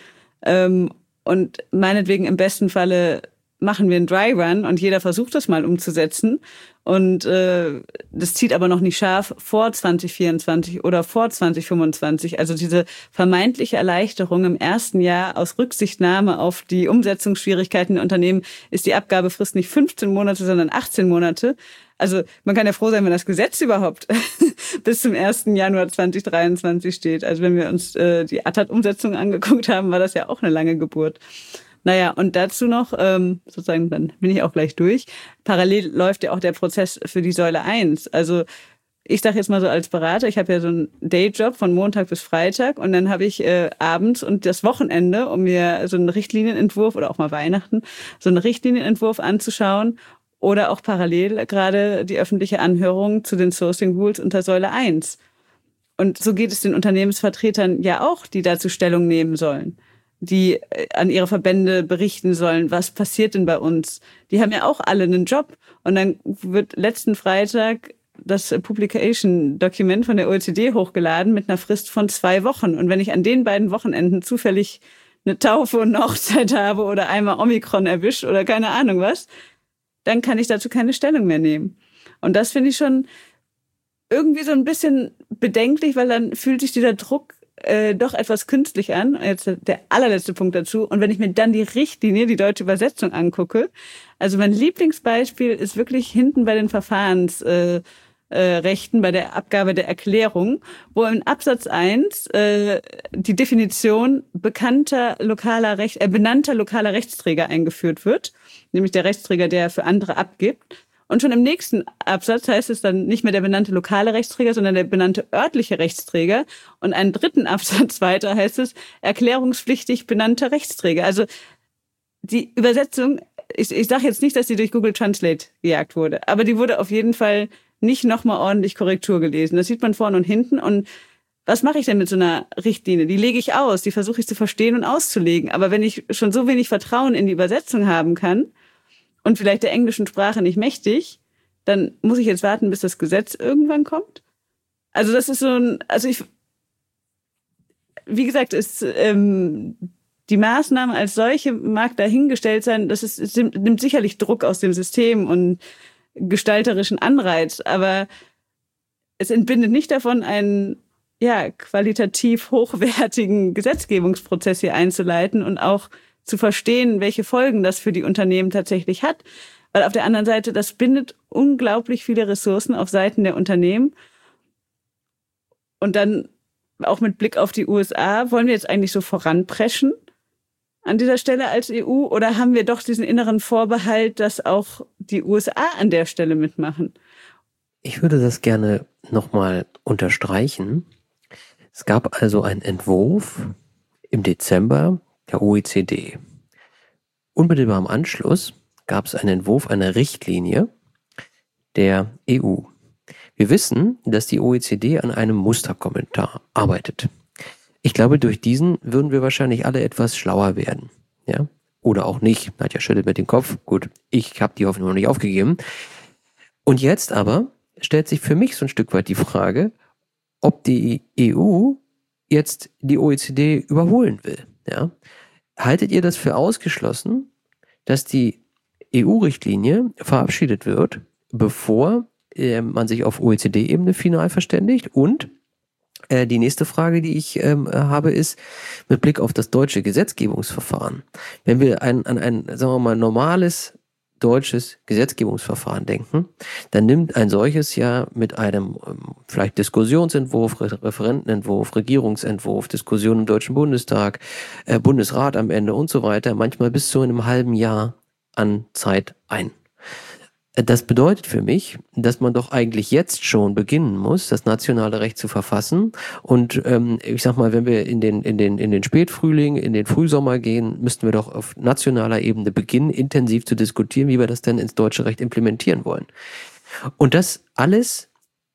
Und meinetwegen im besten Falle machen wir einen Dry Run und jeder versucht das mal umzusetzen. Und äh, das zieht aber noch nicht scharf vor zwanzig vierundzwanzig oder vor zwanzig fünfundzwanzig. Also diese vermeintliche Erleichterung im ersten Jahr aus Rücksichtnahme auf die Umsetzungsschwierigkeiten der Unternehmen ist die Abgabefrist nicht fünfzehn Monate, sondern achtzehn Monate. Also man kann ja froh sein, wenn das Gesetz überhaupt bis zum ersten Januar zwanzig dreiundzwanzig steht. Also wenn wir uns äh, die A T A-Umsetzung angeguckt haben, war das ja auch eine lange Geburt. Naja, und dazu noch, ähm, sozusagen, dann bin ich auch gleich durch, parallel läuft ja auch der Prozess für die Säule eins. Also ich sage jetzt mal so als Berater, ich habe ja so einen Dayjob von Montag bis Freitag und dann habe ich äh, abends und das Wochenende, um mir so einen Richtlinienentwurf oder auch mal Weihnachten, so einen Richtlinienentwurf anzuschauen oder auch parallel gerade die öffentliche Anhörung zu den Sourcing Rules unter Säule eins. Und so geht es den Unternehmensvertretern ja auch, die dazu Stellung nehmen sollen, die an ihre Verbände berichten sollen, was passiert denn bei uns. Die haben ja auch alle einen Job. Und dann wird letzten Freitag das Publication-Dokument von der O E C D hochgeladen mit einer Frist von zwei Wochen. Und wenn ich an den beiden Wochenenden zufällig eine Taufe und eine Hochzeit habe oder einmal Omikron erwischt oder keine Ahnung was, dann kann ich dazu keine Stellung mehr nehmen. Und das finde ich schon irgendwie so ein bisschen bedenklich, weil dann fühlt sich dieser Druck Äh, doch etwas künstlich an. Jetzt der allerletzte Punkt dazu. Und wenn ich mir dann die Richtlinie, die deutsche Übersetzung angucke, also mein Lieblingsbeispiel ist wirklich hinten bei den Verfahrensrechten, äh, äh, bei der Abgabe der Erklärung, wo in Absatz eins äh, die Definition bekannter lokaler Recht, äh, benannter lokaler Rechtsträger eingeführt wird, nämlich der Rechtsträger, der für andere abgibt. Und schon im nächsten Absatz heißt es dann nicht mehr der benannte lokale Rechtsträger, sondern der benannte örtliche Rechtsträger. Und einen dritten Absatz weiter heißt es erklärungspflichtig benannter Rechtsträger. Also die Übersetzung, ich, ich sage jetzt nicht, dass die durch Google Translate gejagt wurde, aber die wurde auf jeden Fall nicht nochmal ordentlich Korrektur gelesen. Das sieht man vorne und hinten. Und was mache ich denn mit so einer Richtlinie? Die lege ich aus, die versuche ich zu verstehen und auszulegen. Aber wenn ich schon so wenig Vertrauen in die Übersetzung haben kann, und vielleicht der englischen Sprache nicht mächtig, dann muss ich jetzt warten, bis das Gesetz irgendwann kommt. Also das ist so ein, also ich, wie gesagt, ist ähm, die Maßnahme als solche mag dahingestellt sein, das ist, es nimmt sicherlich Druck aus dem System und gestalterischen Anreiz, aber es entbindet nicht davon, einen ja qualitativ hochwertigen Gesetzgebungsprozess hier einzuleiten und auch zu verstehen, welche Folgen das für die Unternehmen tatsächlich hat. Weil auf der anderen Seite, das bindet unglaublich viele Ressourcen auf Seiten der Unternehmen. Und dann auch mit Blick auf die U S A, wollen wir jetzt eigentlich so voranpreschen an dieser Stelle als E U? Oder haben wir doch diesen inneren Vorbehalt, dass auch die U S A an der Stelle mitmachen? Ich würde das gerne nochmal unterstreichen. Es gab also einen Entwurf im Dezember der O E C D. Unmittelbar im Anschluss gab es einen Entwurf einer Richtlinie der E U. Wir wissen, dass die O E C D an einem Musterkommentar arbeitet. Ich glaube, durch diesen würden wir wahrscheinlich alle etwas schlauer werden. Ja? Oder auch nicht. Nadja schüttelt mit dem Kopf. Gut, ich habe die Hoffnung noch nicht aufgegeben. Und jetzt aber stellt sich für mich so ein Stück weit die Frage, ob die E U jetzt die O E C D überholen will. Ja? Haltet ihr das für ausgeschlossen, dass die E U-Richtlinie verabschiedet wird, bevor äh, man sich auf O E C D-Ebene final verständigt? Und äh, die nächste Frage, die ich ähm, habe, ist mit Blick auf das deutsche Gesetzgebungsverfahren. Wenn wir ein, an ein, sagen wir mal, normales deutsches Gesetzgebungsverfahren denken, dann nimmt ein solches ja mit einem ähm, vielleicht Diskussionsentwurf, Re- Referentenentwurf, Regierungsentwurf, Diskussion im Deutschen Bundestag, äh, Bundesrat am Ende und so weiter, manchmal bis zu einem halben Jahr an Zeit ein. Das bedeutet für mich, dass man doch eigentlich jetzt schon beginnen muss, das nationale Recht zu verfassen. Und ähm, ich sag mal, wenn wir in den in den in den Spätfrühling, in den Frühsommer gehen, müssten wir doch auf nationaler Ebene beginnen, intensiv zu diskutieren, wie wir das denn ins deutsche Recht implementieren wollen. Und das alles,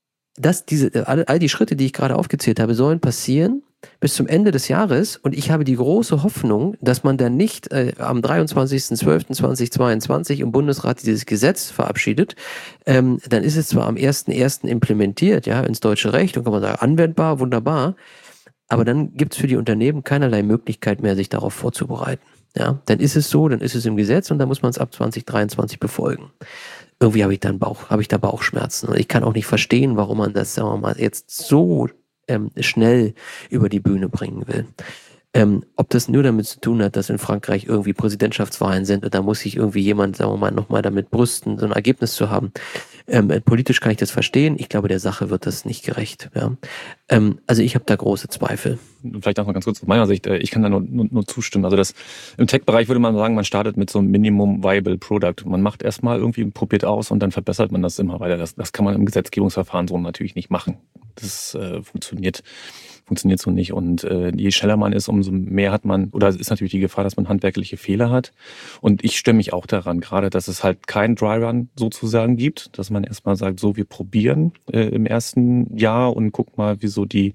das diese all, all die Schritte, die ich gerade aufgezählt habe, sollen passieren bis zum Ende des Jahres, und ich habe die große Hoffnung, dass man dann nicht äh, am dreiundzwanzigsten zwölften zweitausendzweiundzwanzig im Bundesrat dieses Gesetz verabschiedet, ähm, dann ist es zwar am ersten ersten implementiert, ja, ins deutsche Recht, und kann man sagen, anwendbar, wunderbar, aber dann gibt es für die Unternehmen keinerlei Möglichkeit mehr, sich darauf vorzubereiten. Ja, dann ist es so, dann ist es im Gesetz, und dann muss man es ab zwanzig dreiundzwanzig befolgen. Irgendwie habe ich dann Bauch, habe ich da Bauchschmerzen, und ich kann auch nicht verstehen, warum man das, sagen wir mal, jetzt so Ähm, schnell über die Bühne bringen will. Ähm, ob das nur damit zu tun hat, dass in Frankreich irgendwie Präsidentschaftswahlen sind, und da muss sich irgendwie jemand, sagen wir mal, nochmal damit brüsten, so ein Ergebnis zu haben. Ähm, politisch kann ich das verstehen. Ich glaube, der Sache wird das nicht gerecht. Ja. Ähm, also ich habe da große Zweifel. Vielleicht auch mal ganz kurz aus meiner Sicht. Ich kann da nur, nur, nur zustimmen. Also das, im Tech-Bereich würde man sagen, man startet mit so einem Minimum Viable Product. Man macht erstmal irgendwie, probiert aus, und dann verbessert man das immer weiter. Das, das kann man im Gesetzgebungsverfahren so natürlich nicht machen. Das äh, funktioniert funktioniert so nicht. Und äh, je schneller man ist, umso mehr hat man, oder es ist natürlich die Gefahr, dass man handwerkliche Fehler hat. Und ich stimme mich auch daran, gerade, dass es halt keinen Dry Run sozusagen gibt, dass man erstmal sagt, so, wir probieren äh, im ersten Jahr und guck mal, wieso die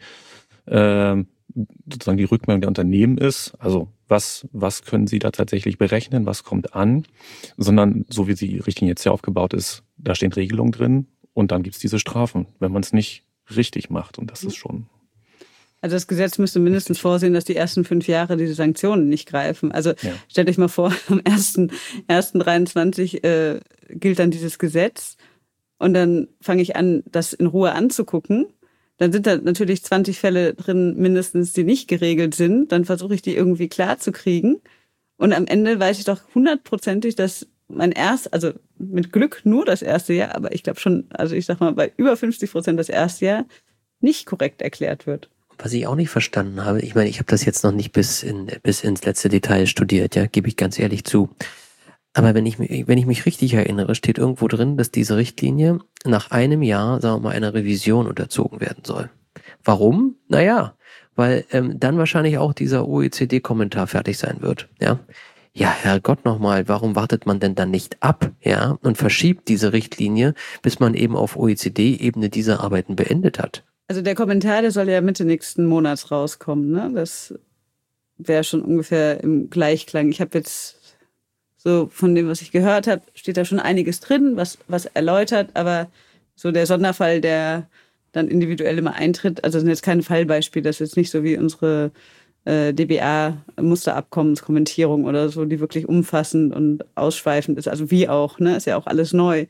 äh, sozusagen die Rückmeldung der Unternehmen ist. Also was was können sie da tatsächlich berechnen, was kommt an, sondern so wie die Richtlinie jetzt ja aufgebaut ist, da stehen Regelungen drin, und dann gibt's diese Strafen, wenn man es nicht richtig macht, und das ist schon... Also das Gesetz müsste mindestens vorsehen, dass die ersten fünf Jahre diese Sanktionen nicht greifen. Also ja. Stellt euch mal vor, am ersten ersten dreiundzwanzig äh, gilt dann dieses Gesetz, und dann fange ich an, das in Ruhe anzugucken. Dann sind da natürlich zwanzig Fälle drin mindestens, die nicht geregelt sind. Dann versuche ich die irgendwie klar zu kriegen. Und am Ende weiß ich doch hundertprozentig, dass mein erst, also mit Glück nur das erste Jahr, aber ich glaube schon, also ich sag mal, bei über fünfzig Prozent das erste Jahr nicht korrekt erklärt wird. Was ich auch nicht verstanden habe, ich meine, ich habe das jetzt noch nicht bis in bis ins letzte Detail studiert, ja, gebe ich ganz ehrlich zu. Aber wenn ich mich, wenn ich mich richtig erinnere, steht irgendwo drin, dass diese Richtlinie nach einem Jahr, sagen wir mal, einer Revision unterzogen werden soll. Warum? Naja, weil ähm, dann wahrscheinlich auch dieser O E C D-Kommentar fertig sein wird, ja. Ja, Herrgott nochmal, warum wartet man denn dann nicht ab, ja, und verschiebt diese Richtlinie, bis man eben auf O E C D-Ebene diese Arbeiten beendet hat? Also der Kommentar, der soll ja Mitte nächsten Monats rauskommen, ne? Das wäre schon ungefähr im Gleichklang. Ich habe jetzt so von dem, was ich gehört habe, steht da schon einiges drin, was was erläutert, aber so der Sonderfall, der dann individuell immer eintritt, also sind jetzt keine Fallbeispiele, das ist jetzt nicht so wie unsere äh, D B A-Musterabkommenskommentierung oder so, die wirklich umfassend und ausschweifend ist, also wie auch, ne? Ist ja auch alles neu.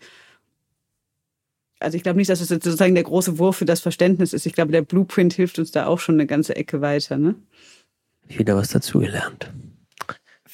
Also ich glaube nicht, dass es jetzt sozusagen der große Wurf für das Verständnis ist. Ich glaube, der Blueprint hilft uns da auch schon eine ganze Ecke weiter, ne? Wieder was dazugelernt.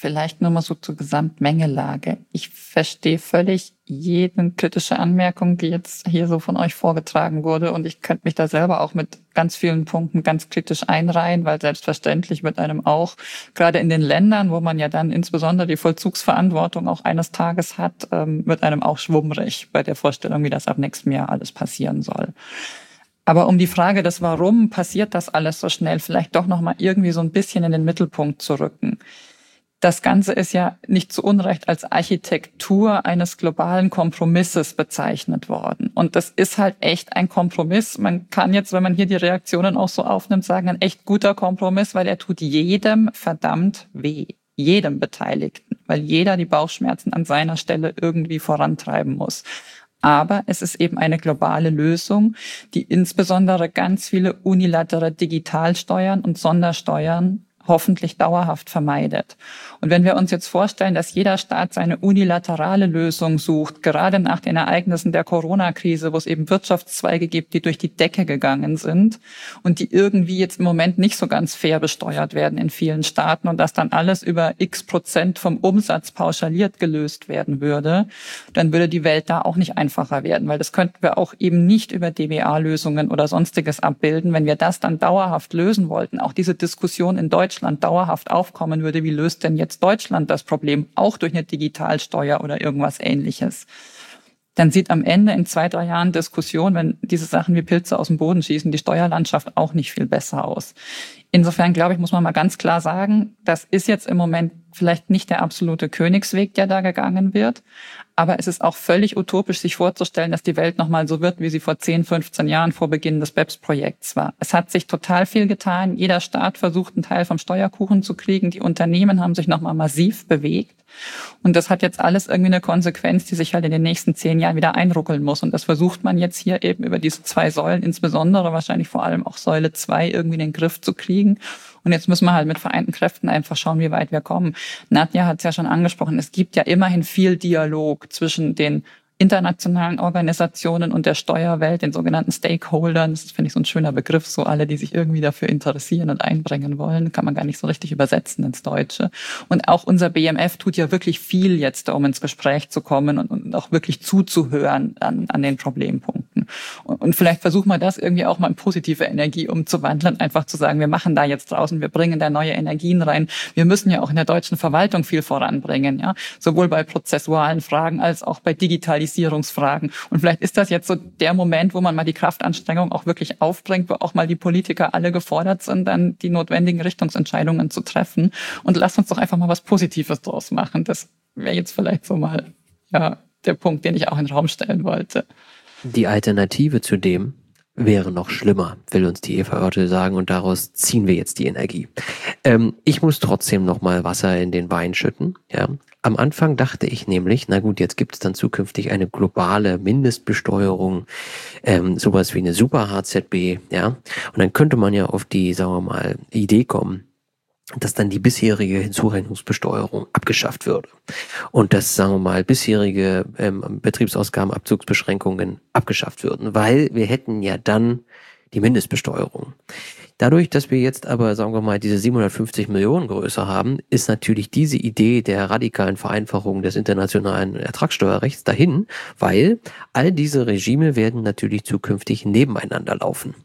Vielleicht nur mal so zur Gesamtmengelage. Ich verstehe völlig jede kritische Anmerkung, die jetzt hier so von euch vorgetragen wurde. Und ich könnte mich da selber auch mit ganz vielen Punkten ganz kritisch einreihen, weil selbstverständlich wird einem auch, gerade in den Ländern, wo man ja dann insbesondere die Vollzugsverantwortung auch eines Tages hat, wird einem auch schwummrig bei der Vorstellung, wie das ab nächstem Jahr alles passieren soll. Aber um die Frage des Warum passiert das alles so schnell, vielleicht doch nochmal irgendwie so ein bisschen in den Mittelpunkt zu rücken. Das Ganze ist ja nicht zu Unrecht als Architektur eines globalen Kompromisses bezeichnet worden. Und das ist halt echt ein Kompromiss. Man kann jetzt, wenn man hier die Reaktionen auch so aufnimmt, sagen, ein echt guter Kompromiss, weil er tut jedem verdammt weh. Jedem Beteiligten. Weil jeder die Bauchschmerzen an seiner Stelle irgendwie vorantreiben muss. Aber es ist eben eine globale Lösung, die insbesondere ganz viele unilaterale Digitalsteuern und Sondersteuern hoffentlich dauerhaft vermeidet. Und wenn wir uns jetzt vorstellen, dass jeder Staat seine unilaterale Lösung sucht, gerade nach den Ereignissen der Corona-Krise, wo es eben Wirtschaftszweige gibt, die durch die Decke gegangen sind und die irgendwie jetzt im Moment nicht so ganz fair besteuert werden in vielen Staaten und dass dann alles über x Prozent vom Umsatz pauschaliert gelöst werden würde, dann würde die Welt da auch nicht einfacher werden, weil das könnten wir auch eben nicht über D B A-Lösungen oder Sonstiges abbilden. Wenn wir das dann dauerhaft lösen wollten, auch diese Diskussion in Deutschland Deutschland dauerhaft aufkommen würde, wie löst denn jetzt Deutschland das Problem, auch durch eine Digitalsteuer oder irgendwas Ähnliches, dann sieht am Ende in zwei, drei Jahren Diskussion, wenn diese Sachen wie Pilze aus dem Boden schießen, die Steuerlandschaft auch nicht viel besser aus. Insofern, glaube ich, muss man mal ganz klar sagen, das ist jetzt im Moment vielleicht nicht der absolute Königsweg, der da gegangen wird. Aber es ist auch völlig utopisch, sich vorzustellen, dass die Welt nochmal so wird, wie sie vor zehn, fünfzehn Jahren vor Beginn des B E P S-Projekts war. Es hat sich total viel getan. Jeder Staat versucht, einen Teil vom Steuerkuchen zu kriegen. Die Unternehmen haben sich nochmal massiv bewegt. Und das hat jetzt alles irgendwie eine Konsequenz, die sich halt in den nächsten zehn Jahren wieder einruckeln muss. Und das versucht man jetzt hier eben über diese zwei Säulen, insbesondere wahrscheinlich vor allem auch Säule zwei, irgendwie in den Griff zu kriegen. Und jetzt müssen wir halt mit vereinten Kräften einfach schauen, wie weit wir kommen. Nadja hat es ja schon angesprochen, es gibt ja immerhin viel Dialog zwischen den internationalen Organisationen und der Steuerwelt, den sogenannten Stakeholdern. Das finde ich so ein schöner Begriff, so alle, die sich irgendwie dafür interessieren und einbringen wollen, kann man gar nicht so richtig übersetzen ins Deutsche. Und auch unser B M F tut ja wirklich viel jetzt, um ins Gespräch zu kommen und, und auch wirklich zuzuhören an, an den Problempunkten. Und, und vielleicht versuchen wir das irgendwie auch mal in positive Energie umzuwandeln, einfach zu sagen, wir machen da jetzt draußen, wir bringen da neue Energien rein. Wir müssen ja auch in der deutschen Verwaltung viel voranbringen, ja, sowohl bei prozessualen Fragen als auch bei Digitalisierungsfragen. Und vielleicht ist das jetzt so der Moment, wo man mal die Kraftanstrengung auch wirklich aufbringt, wo auch mal die Politiker alle gefordert sind, dann die notwendigen Richtungsentscheidungen zu treffen. Und lasst uns doch einfach mal was Positives draus machen. Das wäre jetzt vielleicht so mal ja der Punkt, den ich auch in den Raum stellen wollte. Die Alternative zu dem wäre noch schlimmer, will uns die Eva Oertel sagen, und daraus ziehen wir jetzt die Energie. Ähm, ich muss trotzdem noch mal Wasser in den Wein schütten. Ja. Am Anfang dachte ich nämlich, na gut, jetzt gibt es dann zukünftig eine globale Mindestbesteuerung, ähm, sowas wie eine Super-H Z B, ja. Und dann könnte man ja auf die, sagen wir mal, Idee kommen, dass dann die bisherige Hinzurechnungsbesteuerung abgeschafft würde und dass, sagen wir mal, bisherige ähm, Betriebsausgabenabzugsbeschränkungen abgeschafft würden, weil wir hätten ja dann die Mindestbesteuerung. Dadurch, dass wir jetzt aber, sagen wir mal, diese siebenhundertfünfzig Millionen Größe haben, ist natürlich diese Idee der radikalen Vereinfachung des internationalen Ertragssteuerrechts dahin, weil all diese Regime werden natürlich zukünftig nebeneinander laufen.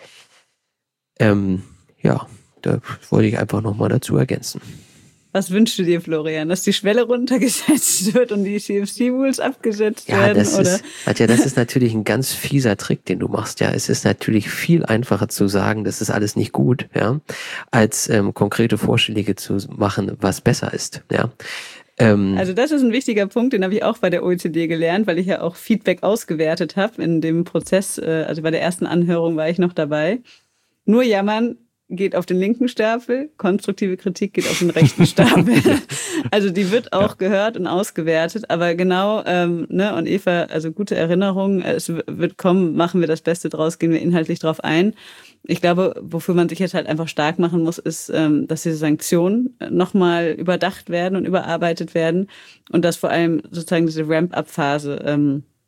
Ähm, ja, da wollte ich einfach nochmal dazu ergänzen. Was wünschst du dir, Florian? Dass die Schwelle runtergesetzt wird und die C F C-Rules abgesetzt ja, werden? Das oder? Ist, Nadja, das ist natürlich ein ganz fieser Trick, den du machst. Ja, es ist natürlich viel einfacher zu sagen, das ist alles nicht gut, ja, als ähm, konkrete Vorschläge zu machen, was besser ist. Ja. Ähm, also das ist ein wichtiger Punkt, den habe ich auch bei der O E C D gelernt, weil ich ja auch Feedback ausgewertet habe in dem Prozess. Also bei der ersten Anhörung war ich noch dabei. Nur jammern geht auf den linken Stapel, konstruktive Kritik geht auf den rechten Stapel. Also die wird auch ja. gehört und ausgewertet, aber genau, ähm, ne, und Eva, also gute Erinnerung, es wird kommen, machen wir das Beste draus, gehen wir inhaltlich drauf ein. Ich glaube, wofür man sich jetzt halt einfach stark machen muss, ist, ähm, dass diese Sanktionen nochmal überdacht werden und überarbeitet werden und dass vor allem sozusagen diese Ramp-up-Phase ähm,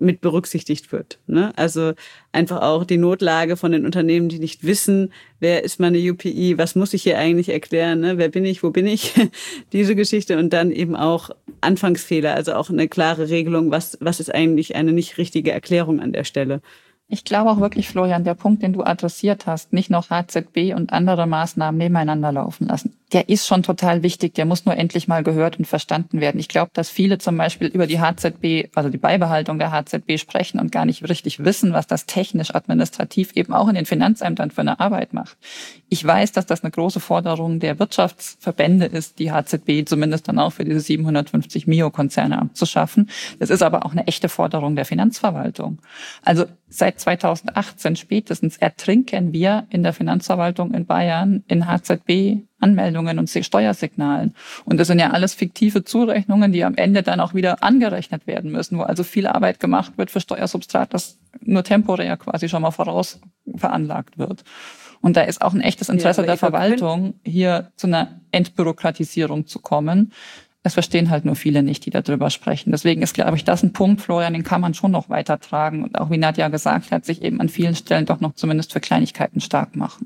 mit berücksichtigt wird. Ne? Also einfach auch die Notlage von den Unternehmen, die nicht wissen, wer ist meine U P I, was muss ich hier eigentlich erklären, ne? Wer bin ich, wo bin ich, diese Geschichte und dann eben auch Anfangsfehler, also auch eine klare Regelung, was, was ist eigentlich eine nicht richtige Erklärung an der Stelle. Ich glaube auch wirklich, Florian, der Punkt, den du adressiert hast, nicht noch H Z B und andere Maßnahmen nebeneinander laufen lassen, der ist schon total wichtig. Der muss nur endlich mal gehört und verstanden werden. Ich glaube, dass viele zum Beispiel über die H Z B, also die Beibehaltung der H Z B sprechen und gar nicht richtig wissen, was das technisch, administrativ eben auch in den Finanzämtern für eine Arbeit macht. Ich weiß, dass das eine große Forderung der Wirtschaftsverbände ist, die H Z B zumindest dann auch für diese siebenhundertfünfzig M I O-Konzerne abzuschaffen. Das ist aber auch eine echte Forderung der Finanzverwaltung. Also seit zweitausendachtzehn spätestens ertrinken wir in der Finanzverwaltung in Bayern in H Z B-Anmeldungen und Steuersignalen. Und das sind ja alles fiktive Zurechnungen, die am Ende dann auch wieder angerechnet werden müssen, wo also viel Arbeit gemacht wird für Steuersubstrat, das nur temporär quasi schon mal voraus veranlagt wird. Und da ist auch ein echtes Interesse ja, der Verwaltung, hier zu einer Entbürokratisierung zu kommen. Es verstehen halt nur viele nicht, die darüber sprechen. Deswegen ist, glaube ich, das ein Punkt, Florian, den kann man schon noch weitertragen. Und auch wie Nadja gesagt hat, sich eben an vielen Stellen doch noch zumindest für Kleinigkeiten stark machen.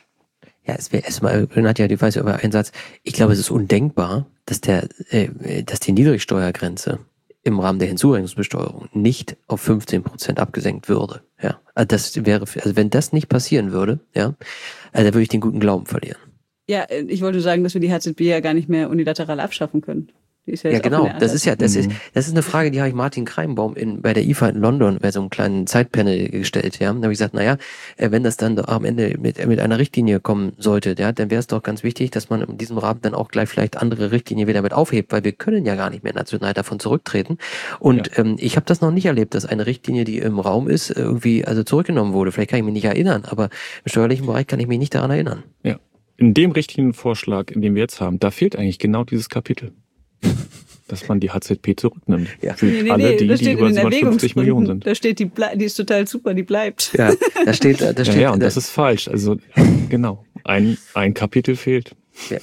Ja, es wäre erstmal, Nadja, die weiß über einen Satz. Ich glaube, es ist undenkbar, dass der, äh, dass die Niedrigsteuergrenze im Rahmen der Hinzurechnungsbesteuerung nicht auf fünfzehn Prozent abgesenkt würde. Ja, also das wäre, also wenn das nicht passieren würde, ja, also da würde ich den guten Glauben verlieren. Ja, ich wollte sagen, dass wir die H Z B ja gar nicht mehr unilateral abschaffen können. Die ist ja, ja jetzt genau, auch das ist ja, das mhm. ist, das ist eine Frage, die habe ich Martin Kreimbaum in, bei der I F A in London bei so einem kleinen Zeitpanel gestellt, ja. Da habe ich gesagt, naja, wenn das dann am Ende mit, mit einer Richtlinie kommen sollte, ja, dann wäre es doch ganz wichtig, dass man in diesem Rahmen dann auch gleich vielleicht andere Richtlinien wieder mit aufhebt, weil wir können ja gar nicht mehr national davon zurücktreten. Und ja. ähm, ich habe das noch nicht erlebt, dass eine Richtlinie, die im Raum ist, irgendwie also zurückgenommen wurde. Vielleicht kann ich mich nicht erinnern, aber im steuerlichen Bereich kann ich mich nicht daran erinnern. Ja. In dem Richtlinienvorschlag, in dem wir jetzt haben, da fehlt eigentlich genau dieses Kapitel. Dass man die H Z P zurücknimmt. Ja. Für nee, nee, alle, die, die über siebenhundertfünfzig Millionen sind. Da steht, die, die ist total super, die bleibt. Ja, da steht, da steht. Ja, ja, und das ist falsch. Also, genau. Ein, ein Kapitel fehlt.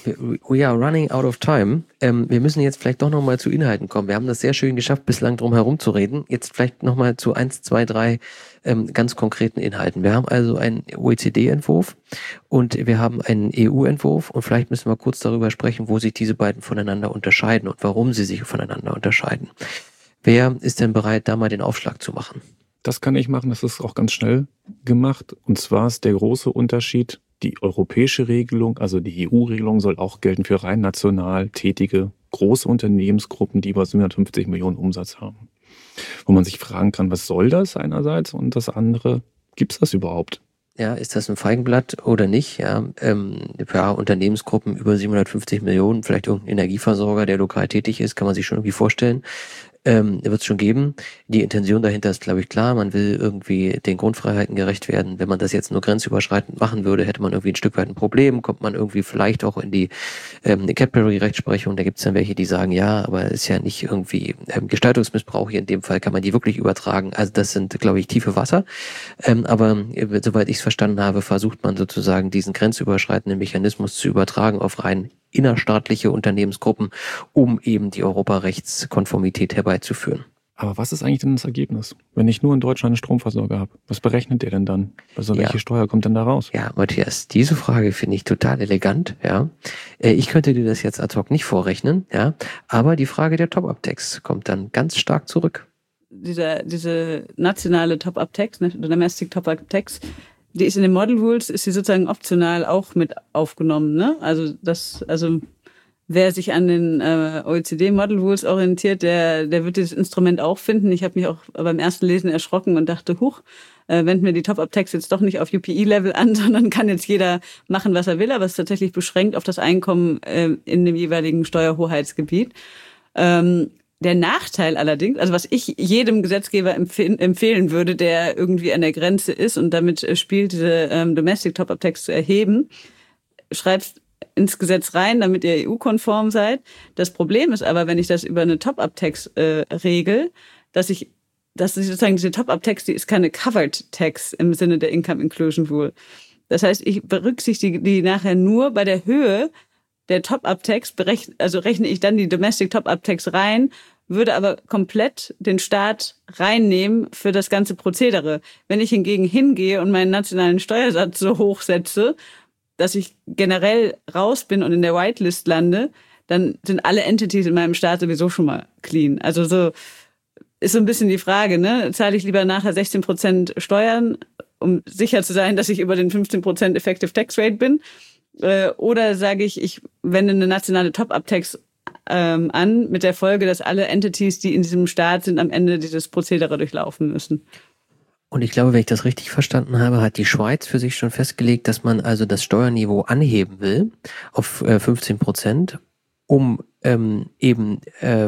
We are running out of time. Ähm, wir müssen jetzt vielleicht doch nochmal zu Inhalten kommen. Wir haben das sehr schön geschafft, bislang drum herum zu reden. Jetzt vielleicht nochmal zu eins, zwei, drei ähm, ganz konkreten Inhalten. Wir haben also einen O E C D-Entwurf und wir haben einen E U-Entwurf und vielleicht müssen wir kurz darüber sprechen, wo sich diese beiden voneinander unterscheiden und warum sie sich voneinander unterscheiden. Wer ist denn bereit, da mal den Aufschlag zu machen? Das kann ich machen, das ist auch ganz schnell gemacht. Und zwar ist der große Unterschied, die europäische Regelung, also die E U-Regelung, soll auch gelten für rein national tätige große Unternehmensgruppen, die über siebenhundertfünfzig Millionen Umsatz haben. Wo man sich fragen kann, was soll das einerseits und das andere, gibt es das überhaupt? Ja, ist das ein Feigenblatt oder nicht? Ja, ähm, für Unternehmensgruppen über siebenhundertfünfzig Millionen, vielleicht irgendein Energieversorger, der lokal tätig ist, kann man sich schon irgendwie vorstellen. Ähm, wird es schon geben. Die Intention dahinter ist, glaube ich, klar. Man will irgendwie den Grundfreiheiten gerecht werden. Wenn man das jetzt nur grenzüberschreitend machen würde, hätte man irgendwie ein Stück weit ein Problem. Kommt man irgendwie vielleicht auch in die ähm, Cadbury-Rechtsprechung. Da gibt es dann welche, die sagen, ja, aber es ist ja nicht irgendwie ähm, Gestaltungsmissbrauch hier in dem Fall. Kann man die wirklich übertragen? Also das sind, glaube ich, tiefe Wasser. Ähm, aber äh, soweit ich es verstanden habe, versucht man sozusagen diesen grenzüberschreitenden Mechanismus zu übertragen auf rein innerstaatliche Unternehmensgruppen, um eben die Europarechtskonformität herbeizuführen. Aber was ist eigentlich denn das Ergebnis, wenn ich nur in Deutschland einen Stromversorger habe? Was berechnet der denn dann? Also welche ja. Steuer kommt denn da raus? Ja, Matthias, diese Frage finde ich total elegant. Ja, ich könnte dir das jetzt ad hoc nicht vorrechnen, ja, aber die Frage der Top-Up-Tax kommt dann ganz stark zurück. Dieser, diese nationale Top-Up-Tax, ne, Domestic Top-Up-Tax, die ist in den Model Rules, ist sie sozusagen optional auch mit aufgenommen, ne? Also das, also wer sich an den äh, O E C D Model Rules orientiert, der, der wird dieses Instrument auch finden. Ich habe mich auch beim ersten Lesen erschrocken und dachte, huch, äh, wenden wir die Top-Up-Tax jetzt doch nicht auf U P I-Level an, sondern kann jetzt jeder machen, was er will, aber es ist tatsächlich beschränkt auf das Einkommen äh, in dem jeweiligen Steuerhoheitsgebiet. Ähm, Der Nachteil allerdings, also was ich jedem Gesetzgeber empfehlen, empfehlen würde, der irgendwie an der Grenze ist und damit spielt, diese ähm, Domestic Top-Up-Tax zu erheben, schreibt ins Gesetz rein, damit ihr E U-konform seid. Das Problem ist aber, wenn ich das über eine Top-Up-Tax äh, regel, dass ich, dass ich sozusagen diese Top-Up-Tax, die ist keine Covered Tax im Sinne der Income Inclusion Rule. Das heißt, ich berücksichtige die nachher nur bei der Höhe der Top-Up-Tax, berechne, also rechne ich dann die Domestic Top-Up-Tax rein würde aber komplett den Staat reinnehmen für das ganze Prozedere. Wenn ich hingegen hingehe und meinen nationalen Steuersatz so hoch setze, dass ich generell raus bin und in der Whitelist lande, dann sind alle Entities in meinem Staat sowieso schon mal clean. Also so ist so ein bisschen die Frage, ne? Zahle ich lieber nachher sechzehn Prozent Steuern, um sicher zu sein, dass ich über den fünfzehn Prozent Effective Tax Rate bin? Äh, oder sage ich, ich wende eine nationale Top-Up-Tax ähm, an, mit der Folge, dass alle Entities, die in diesem Staat sind, am Ende dieses Prozedere durchlaufen müssen. Und ich glaube, wenn ich das richtig verstanden habe, hat die Schweiz für sich schon festgelegt, dass man also das Steuerniveau anheben will auf äh, fünfzehn Prozent, um ähm, eben äh,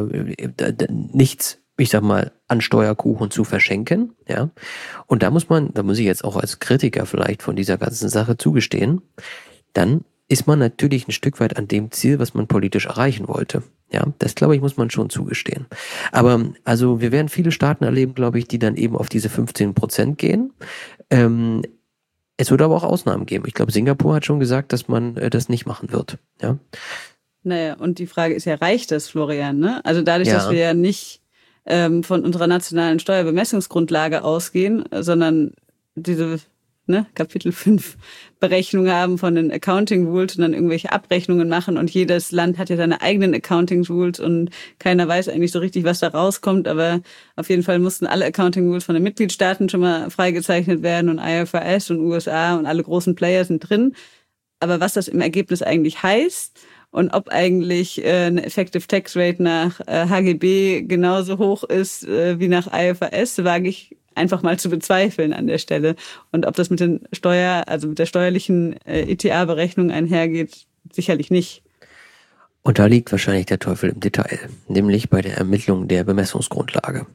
nichts, ich sag mal, an Steuerkuchen zu verschenken. Ja. Und da muss man, da muss ich jetzt auch als Kritiker vielleicht von dieser ganzen Sache zugestehen, dann ist man natürlich ein Stück weit an dem Ziel, was man politisch erreichen wollte. Ja, das glaube ich, muss man schon zugestehen. Aber also wir werden viele Staaten erleben, glaube ich, die dann eben auf diese fünfzehn Prozent gehen. Ähm, es wird aber auch Ausnahmen geben. Ich glaube, Singapur hat schon gesagt, dass man äh, das nicht machen wird. Ja. Naja, und die Frage ist ja, reicht das, Florian? Ne? Also dadurch, ja. dass wir ja nicht ähm, von unserer nationalen Steuerbemessungsgrundlage ausgehen, sondern diese ne, Kapitel fünf Berechnung haben von den Accounting Rules und dann irgendwelche Abrechnungen machen und jedes Land hat ja seine eigenen Accounting Rules und keiner weiß eigentlich so richtig, was da rauskommt, aber auf jeden Fall mussten alle Accounting Rules von den Mitgliedstaaten schon mal freigezeichnet werden und I F R S und U S A und alle großen Player sind drin. Aber was das im Ergebnis eigentlich heißt und ob eigentlich äh, eine Effective Tax Rate nach äh, H G B genauso hoch ist äh, wie nach I F R S, wage ich einfach mal zu bezweifeln an der Stelle. Und ob das mit den Steuer, also mit der steuerlichen äh, E T A-Berechnung einhergeht, sicherlich nicht. Und da liegt wahrscheinlich der Teufel im Detail, nämlich bei der Ermittlung der Bemessungsgrundlage.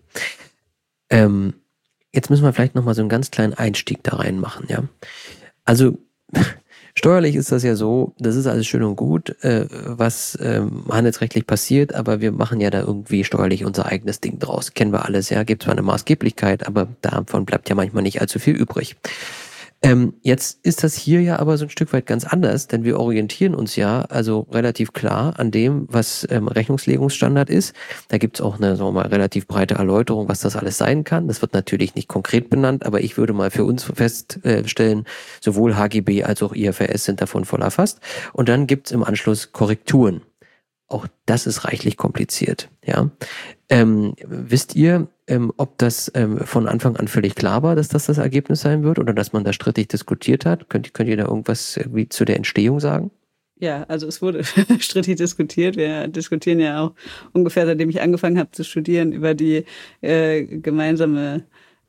Ähm, jetzt müssen wir vielleicht nochmal so einen ganz kleinen Einstieg da reinmachen, ja. Also steuerlich ist das ja so, das ist alles schön und gut, äh, was ähm, handelsrechtlich passiert, aber wir machen ja da irgendwie steuerlich unser eigenes Ding draus. Kennen wir alles, ja, gibt zwar eine Maßgeblichkeit, aber davon bleibt ja manchmal nicht allzu viel übrig. Ähm, jetzt ist das hier ja aber so ein Stück weit ganz anders, denn wir orientieren uns ja also relativ klar an dem, was ähm, Rechnungslegungsstandard ist. Da gibt's auch eine, sagen wir mal, relativ breite Erläuterung, was das alles sein kann. Das wird natürlich nicht konkret benannt, aber ich würde mal für uns feststellen, sowohl H G B als auch I F R S sind davon voll erfasst. Und dann gibt's im Anschluss Korrekturen. Auch das ist reichlich kompliziert, ja. Ähm, wisst ihr, ähm, ob das ähm, von Anfang an völlig klar war, dass das das Ergebnis sein wird oder dass man da strittig diskutiert hat? Könnt, könnt ihr da irgendwas irgendwie zu der Entstehung sagen? Ja, also es wurde strittig diskutiert. Wir diskutieren ja auch ungefähr, seitdem ich angefangen habe zu studieren, über die äh, gemeinsame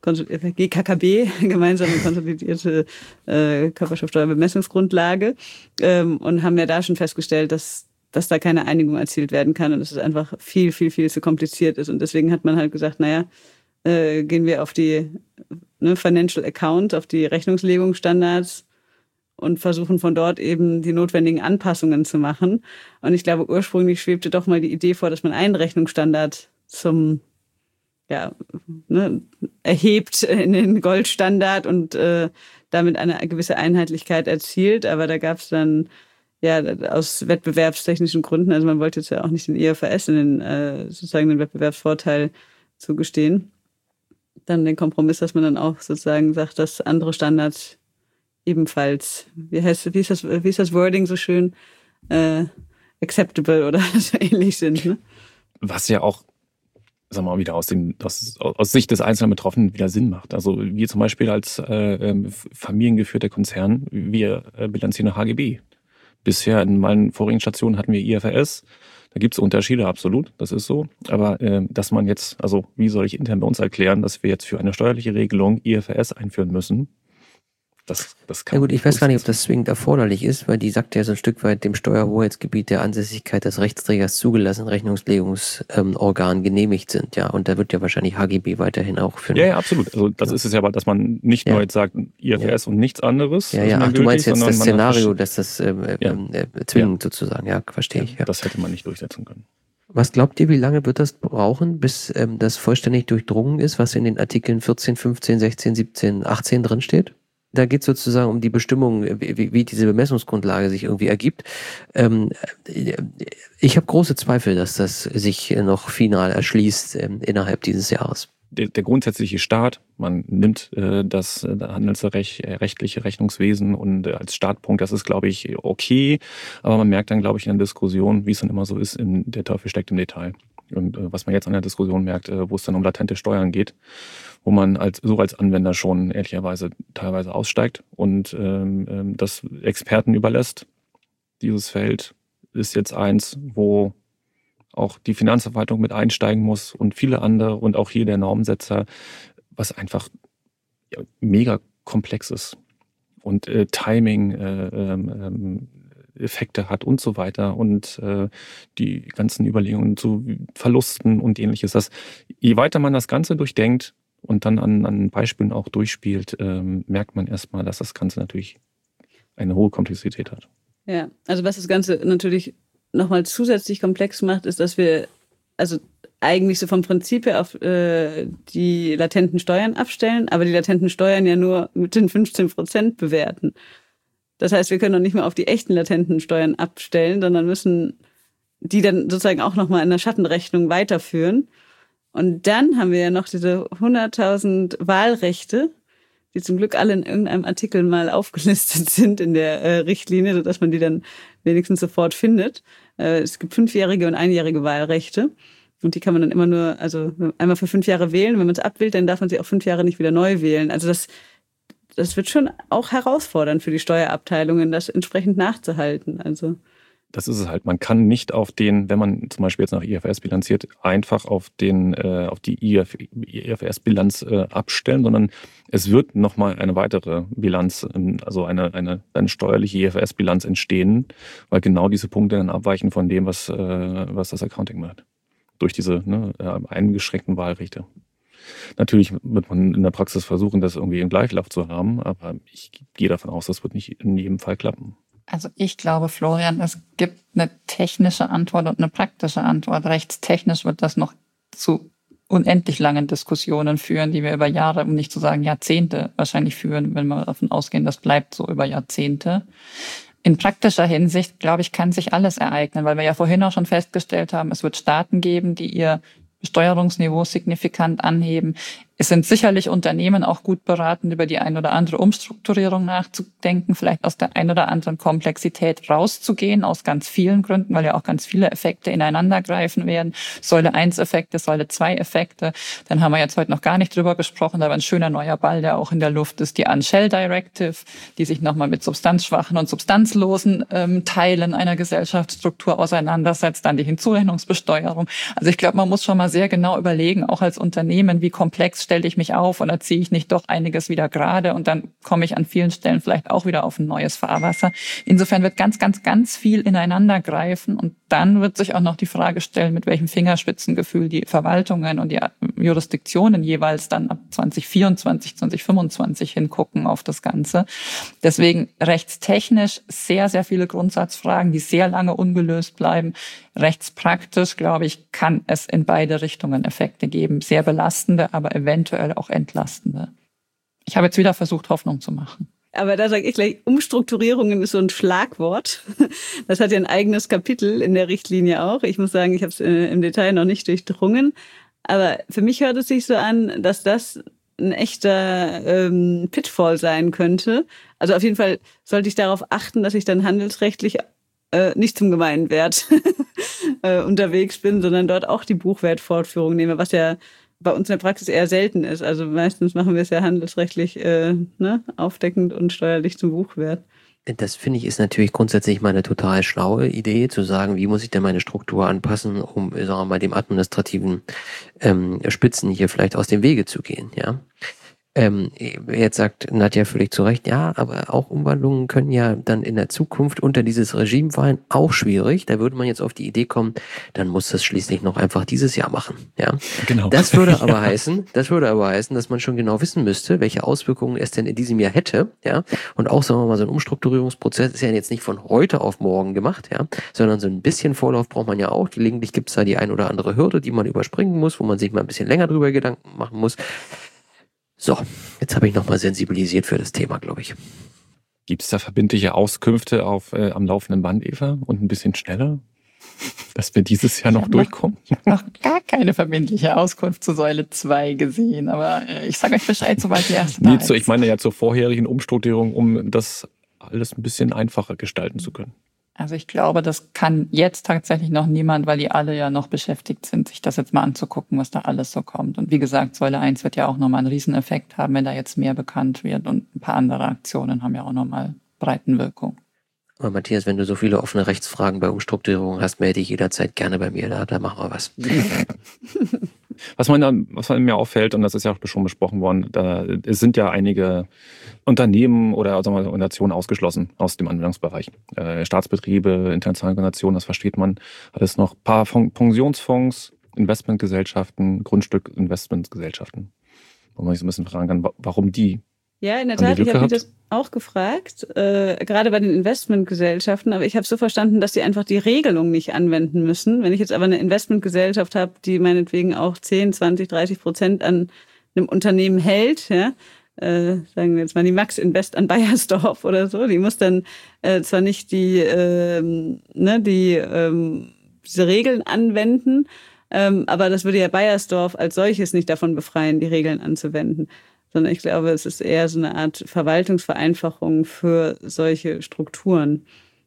G K K B, gemeinsame konsolidierte äh, Körperschaftsteuerbemessungsgrundlage, ähm, und haben ja da schon festgestellt, dass dass da keine Einigung erzielt werden kann und dass es einfach viel, viel, viel zu kompliziert ist. Und deswegen hat man halt gesagt, naja, äh, gehen wir auf die ne, Financial Account, auf die Rechnungslegungsstandards und versuchen von dort eben die notwendigen Anpassungen zu machen. Und ich glaube, ursprünglich schwebte doch mal die Idee vor, dass man einen Rechnungsstandard zum ja, ne, erhebt in den Goldstandard und äh, damit eine gewisse Einheitlichkeit erzielt. Aber da gab es dann ja, aus wettbewerbstechnischen Gründen, also man wollte jetzt ja auch nicht den I F R S in den, äh, sozusagen den Wettbewerbsvorteil zugestehen. Dann den Kompromiss, dass man dann auch sozusagen sagt, dass andere Standards ebenfalls, wie heißt, wie ist das, wie ist das Wording so schön, äh, acceptable oder so ähnlich sind, ne? Was ja auch, sagen wir mal, wieder aus dem, aus, aus Sicht des einzelnen Betroffenen wieder Sinn macht. Also wir zum Beispiel als äh, familiengeführter Konzern, wir äh, bilanzieren nach H G B. Bisher in meinen vorigen Stationen hatten wir I F R S. Da gibt es Unterschiede, absolut, das ist so. Aber äh, dass man jetzt, also wie soll ich intern bei uns erklären, dass wir jetzt für eine steuerliche Regelung I F R S einführen müssen? Das, das kann ja gut, ich weiß gar nicht, ob das zwingend erforderlich ist, weil die sagt ja so ein Stück weit dem Steuerhoheitsgebiet der Ansässigkeit des Rechtsträgers zugelassenen Rechnungslegungsorgan ähm, genehmigt sind, ja. Und da wird ja wahrscheinlich H G B weiterhin auch für. Ja, ja, absolut. Also das ja. ist es ja aber, dass man nicht ja. nur jetzt sagt I F R S ja. und nichts anderes. Ja, ja, ach, du meinst jetzt das Szenario, dass das ähm, ja. äh, zwingend ja. sozusagen, ja, verstehe ich. Ja. Das hätte man nicht durchsetzen können. Was glaubt ihr, wie lange wird das brauchen, bis ähm, das vollständig durchdrungen ist, was in den Artikeln vierzehn, fünfzehn, sechzehn, siebzehn, achtzehn drin steht? da geht es sozusagen um die Bestimmung, wie, wie diese Bemessungsgrundlage sich irgendwie ergibt. Ähm, ich habe große Zweifel, dass das sich noch final erschließt ähm, innerhalb dieses Jahres. Der, der grundsätzliche Start, man nimmt äh, das äh, handelsrechtliche Rechnungswesen und äh, als Startpunkt, das ist, glaube ich, okay, aber man merkt dann, glaube ich, in der Diskussion, wie es dann immer so ist, in, der Teufel steckt im Detail. Und äh, was man jetzt an der Diskussion merkt, äh, wo es dann um latente Steuern geht, wo man als so als Anwender schon ehrlicherweise teilweise aussteigt und ähm, das Experten überlässt. Dieses Feld ist jetzt eins, wo auch die Finanzverwaltung mit einsteigen muss und viele andere und auch hier der Normsetzer, was einfach ja, mega komplex ist und äh, Timing äh, ähm, Effekte hat und so weiter und äh, die ganzen Überlegungen zu Verlusten und ähnliches. Das, je weiter man das Ganze durchdenkt und dann an, an Beispielen auch durchspielt, ähm, merkt man erstmal, dass das Ganze natürlich eine hohe Komplexität hat. Ja, also was das Ganze natürlich nochmal zusätzlich komplex macht, ist, dass wir also eigentlich so vom Prinzip her auf äh, die latenten Steuern abstellen, aber die latenten Steuern ja nur mit den fünfzehn Prozent bewerten. Das heißt, wir können noch nicht mehr auf die echten latenten Steuern abstellen, sondern müssen die dann sozusagen auch nochmal in der Schattenrechnung weiterführen. Und dann haben wir ja noch diese hunderttausend Wahlrechte, die zum Glück alle in irgendeinem Artikel mal aufgelistet sind in der äh, Richtlinie, sodass man die dann wenigstens sofort findet. Äh, es gibt fünfjährige und einjährige Wahlrechte. Und die kann man dann immer nur, also einmal für fünf Jahre wählen. Wenn man es abwählt, dann darf man sie auch fünf Jahre nicht wieder neu wählen. Also das, das wird schon auch herausfordernd für die Steuerabteilungen, das entsprechend nachzuhalten. Also das ist es halt. Man kann nicht auf den, wenn man zum Beispiel jetzt nach I F R S bilanziert, einfach auf den, äh, auf die I F R S-Bilanz äh, abstellen, sondern es wird nochmal eine weitere Bilanz, also eine, eine, eine steuerliche I F R S-Bilanz entstehen, weil genau diese Punkte dann abweichen von dem, was, äh, was das Accounting macht. Durch diese ne, eingeschränkten Wahlrechte. Natürlich wird man in der Praxis versuchen, das irgendwie im Gleichlauf zu haben, aber ich gehe davon aus, das wird nicht in jedem Fall klappen. Also ich glaube, Florian, es gibt eine technische Antwort und eine praktische Antwort. Rechtstechnisch wird das noch zu unendlich langen Diskussionen führen, die wir über Jahre, um nicht zu sagen Jahrzehnte wahrscheinlich führen, wenn wir davon ausgehen, das bleibt so über Jahrzehnte. In praktischer Hinsicht, glaube ich, kann sich alles ereignen, weil wir ja vorhin auch schon festgestellt haben, es wird Staaten geben, die ihr Besteuerungsniveau signifikant anheben. Es sind sicherlich Unternehmen auch gut beraten, über die ein oder andere Umstrukturierung nachzudenken, vielleicht aus der ein oder anderen Komplexität rauszugehen, aus ganz vielen Gründen, weil ja auch ganz viele Effekte ineinandergreifen werden. Säule eins Effekte, Säule zwei Effekte. Dann haben wir jetzt heute noch gar nicht drüber gesprochen, aber ein schöner neuer Ball, der auch in der Luft ist, die Unshell Directive, die sich nochmal mit substanzschwachen und substanzlosen ähm, Teilen einer Gesellschaftsstruktur auseinandersetzt, dann die Hinzurechnungsbesteuerung. Also ich glaube, man muss schon mal sehr genau überlegen, auch als Unternehmen, wie komplex stelle ich mich auf oder ziehe ich nicht doch einiges wieder gerade und dann komme ich an vielen Stellen vielleicht auch wieder auf ein neues Fahrwasser. Insofern wird ganz, ganz, ganz viel ineinander greifen und dann wird sich auch noch die Frage stellen, mit welchem Fingerspitzengefühl die Verwaltungen und die Jurisdiktionen jeweils dann ab zwanzig vierundzwanzig, zwanzig fünfundzwanzig hingucken auf das Ganze. Deswegen rechtstechnisch sehr, sehr viele Grundsatzfragen, die sehr lange ungelöst bleiben. Rechtspraktisch, glaube ich, kann es in beide Richtungen Effekte geben. Sehr belastende, aber eventuell auch entlastende. Ich habe jetzt wieder versucht, Hoffnung zu machen. Aber da sage ich gleich, Umstrukturierungen ist so ein Schlagwort. Das hat ja ein eigenes Kapitel in der Richtlinie auch. Ich muss sagen, ich habe es im Detail noch nicht durchdrungen. Aber für mich hört es sich so an, dass das ein echter ähm, Pitfall sein könnte. Also auf jeden Fall sollte ich darauf achten, dass ich dann handelsrechtlich äh, nicht zum gemeinen Wert äh, unterwegs bin, sondern dort auch die Buchwertfortführung nehme, was ja bei uns in der Praxis eher selten ist. Also meistens machen wir es ja handelsrechtlich äh, ne, aufdeckend und steuerlich zum Buchwert. Das finde ich ist natürlich grundsätzlich mal eine total schlaue Idee, zu sagen, wie muss ich denn meine Struktur anpassen, um, sagen wir mal, dem administrativen ähm, Spitzen hier vielleicht aus dem Wege zu gehen, ja. Ähm, jetzt sagt Nadja völlig zu Recht, ja, aber auch Umwandlungen können ja dann in der Zukunft unter dieses Regime fallen, auch schwierig. Da würde man jetzt auf die Idee kommen, dann muss das schließlich noch einfach dieses Jahr machen, ja. Genau. Das würde aber ja. heißen, das würde aber heißen, dass man schon genau wissen müsste, welche Auswirkungen es denn in diesem Jahr hätte, ja. Und auch, sagen wir mal, so ein Umstrukturierungsprozess ist ja jetzt nicht von heute auf morgen gemacht, ja, sondern so ein bisschen Vorlauf braucht man ja auch. Gelegentlich gibt es da die ein oder andere Hürde, die man überspringen muss, wo man sich mal ein bisschen länger drüber Gedanken machen muss. So, jetzt habe ich nochmal sensibilisiert für das Thema, glaube ich. Gibt es da verbindliche Auskünfte auf, äh, am laufenden Band, Eva? Und ein bisschen schneller? Dass wir dieses Jahr noch durchkommen? Noch, ich habe noch gar keine verbindliche Auskunft zu Säule zwei gesehen, aber äh, ich sage euch Bescheid, sobald die erste da Nee, ist. zu, ich meine ja zur vorherigen Umstrukturierung, um das alles ein bisschen einfacher gestalten zu können. Also ich glaube, das kann jetzt tatsächlich noch niemand, weil die alle ja noch beschäftigt sind, sich das jetzt mal anzugucken, was da alles so kommt. Und wie gesagt, Säule eins wird ja auch nochmal einen Rieseneffekt haben, wenn da jetzt mehr bekannt wird. Und ein paar andere Aktionen haben ja auch nochmal Breitenwirkung. Aber Matthias, wenn du so viele offene Rechtsfragen bei Umstrukturierung hast, melde dich jederzeit gerne bei mir. Da, da machen wir was. Was, man, was mir auffällt, und das ist ja auch schon besprochen worden, da, es sind ja einige Unternehmen oder sagen wir, Organisationen ausgeschlossen aus dem Anwendungsbereich. Äh, Staatsbetriebe, internationale Organisationen, das versteht man. Alles noch ein paar Pensionsfonds, Investmentgesellschaften, Grundstückinvestmentgesellschaften. Wo man sich so ein bisschen fragen kann, warum die? Ja, in der Tat, ich habe mich das auch gefragt, äh, gerade bei den Investmentgesellschaften, aber ich habe so verstanden, dass die einfach die Regelung nicht anwenden müssen. Wenn ich jetzt aber eine Investmentgesellschaft habe, die meinetwegen auch zehn, zwanzig, dreißig Prozent an einem Unternehmen hält, ja, äh, sagen wir jetzt mal die Max Invest an Baiersdorf oder so, die muss dann äh, zwar nicht die, äh, ne, die ähm, diese Regeln anwenden, ähm, aber das würde ja Baiersdorf als solches nicht davon befreien, die Regeln anzuwenden. Sondern ich glaube, es ist eher so eine Art Verwaltungsvereinfachung für solche Strukturen.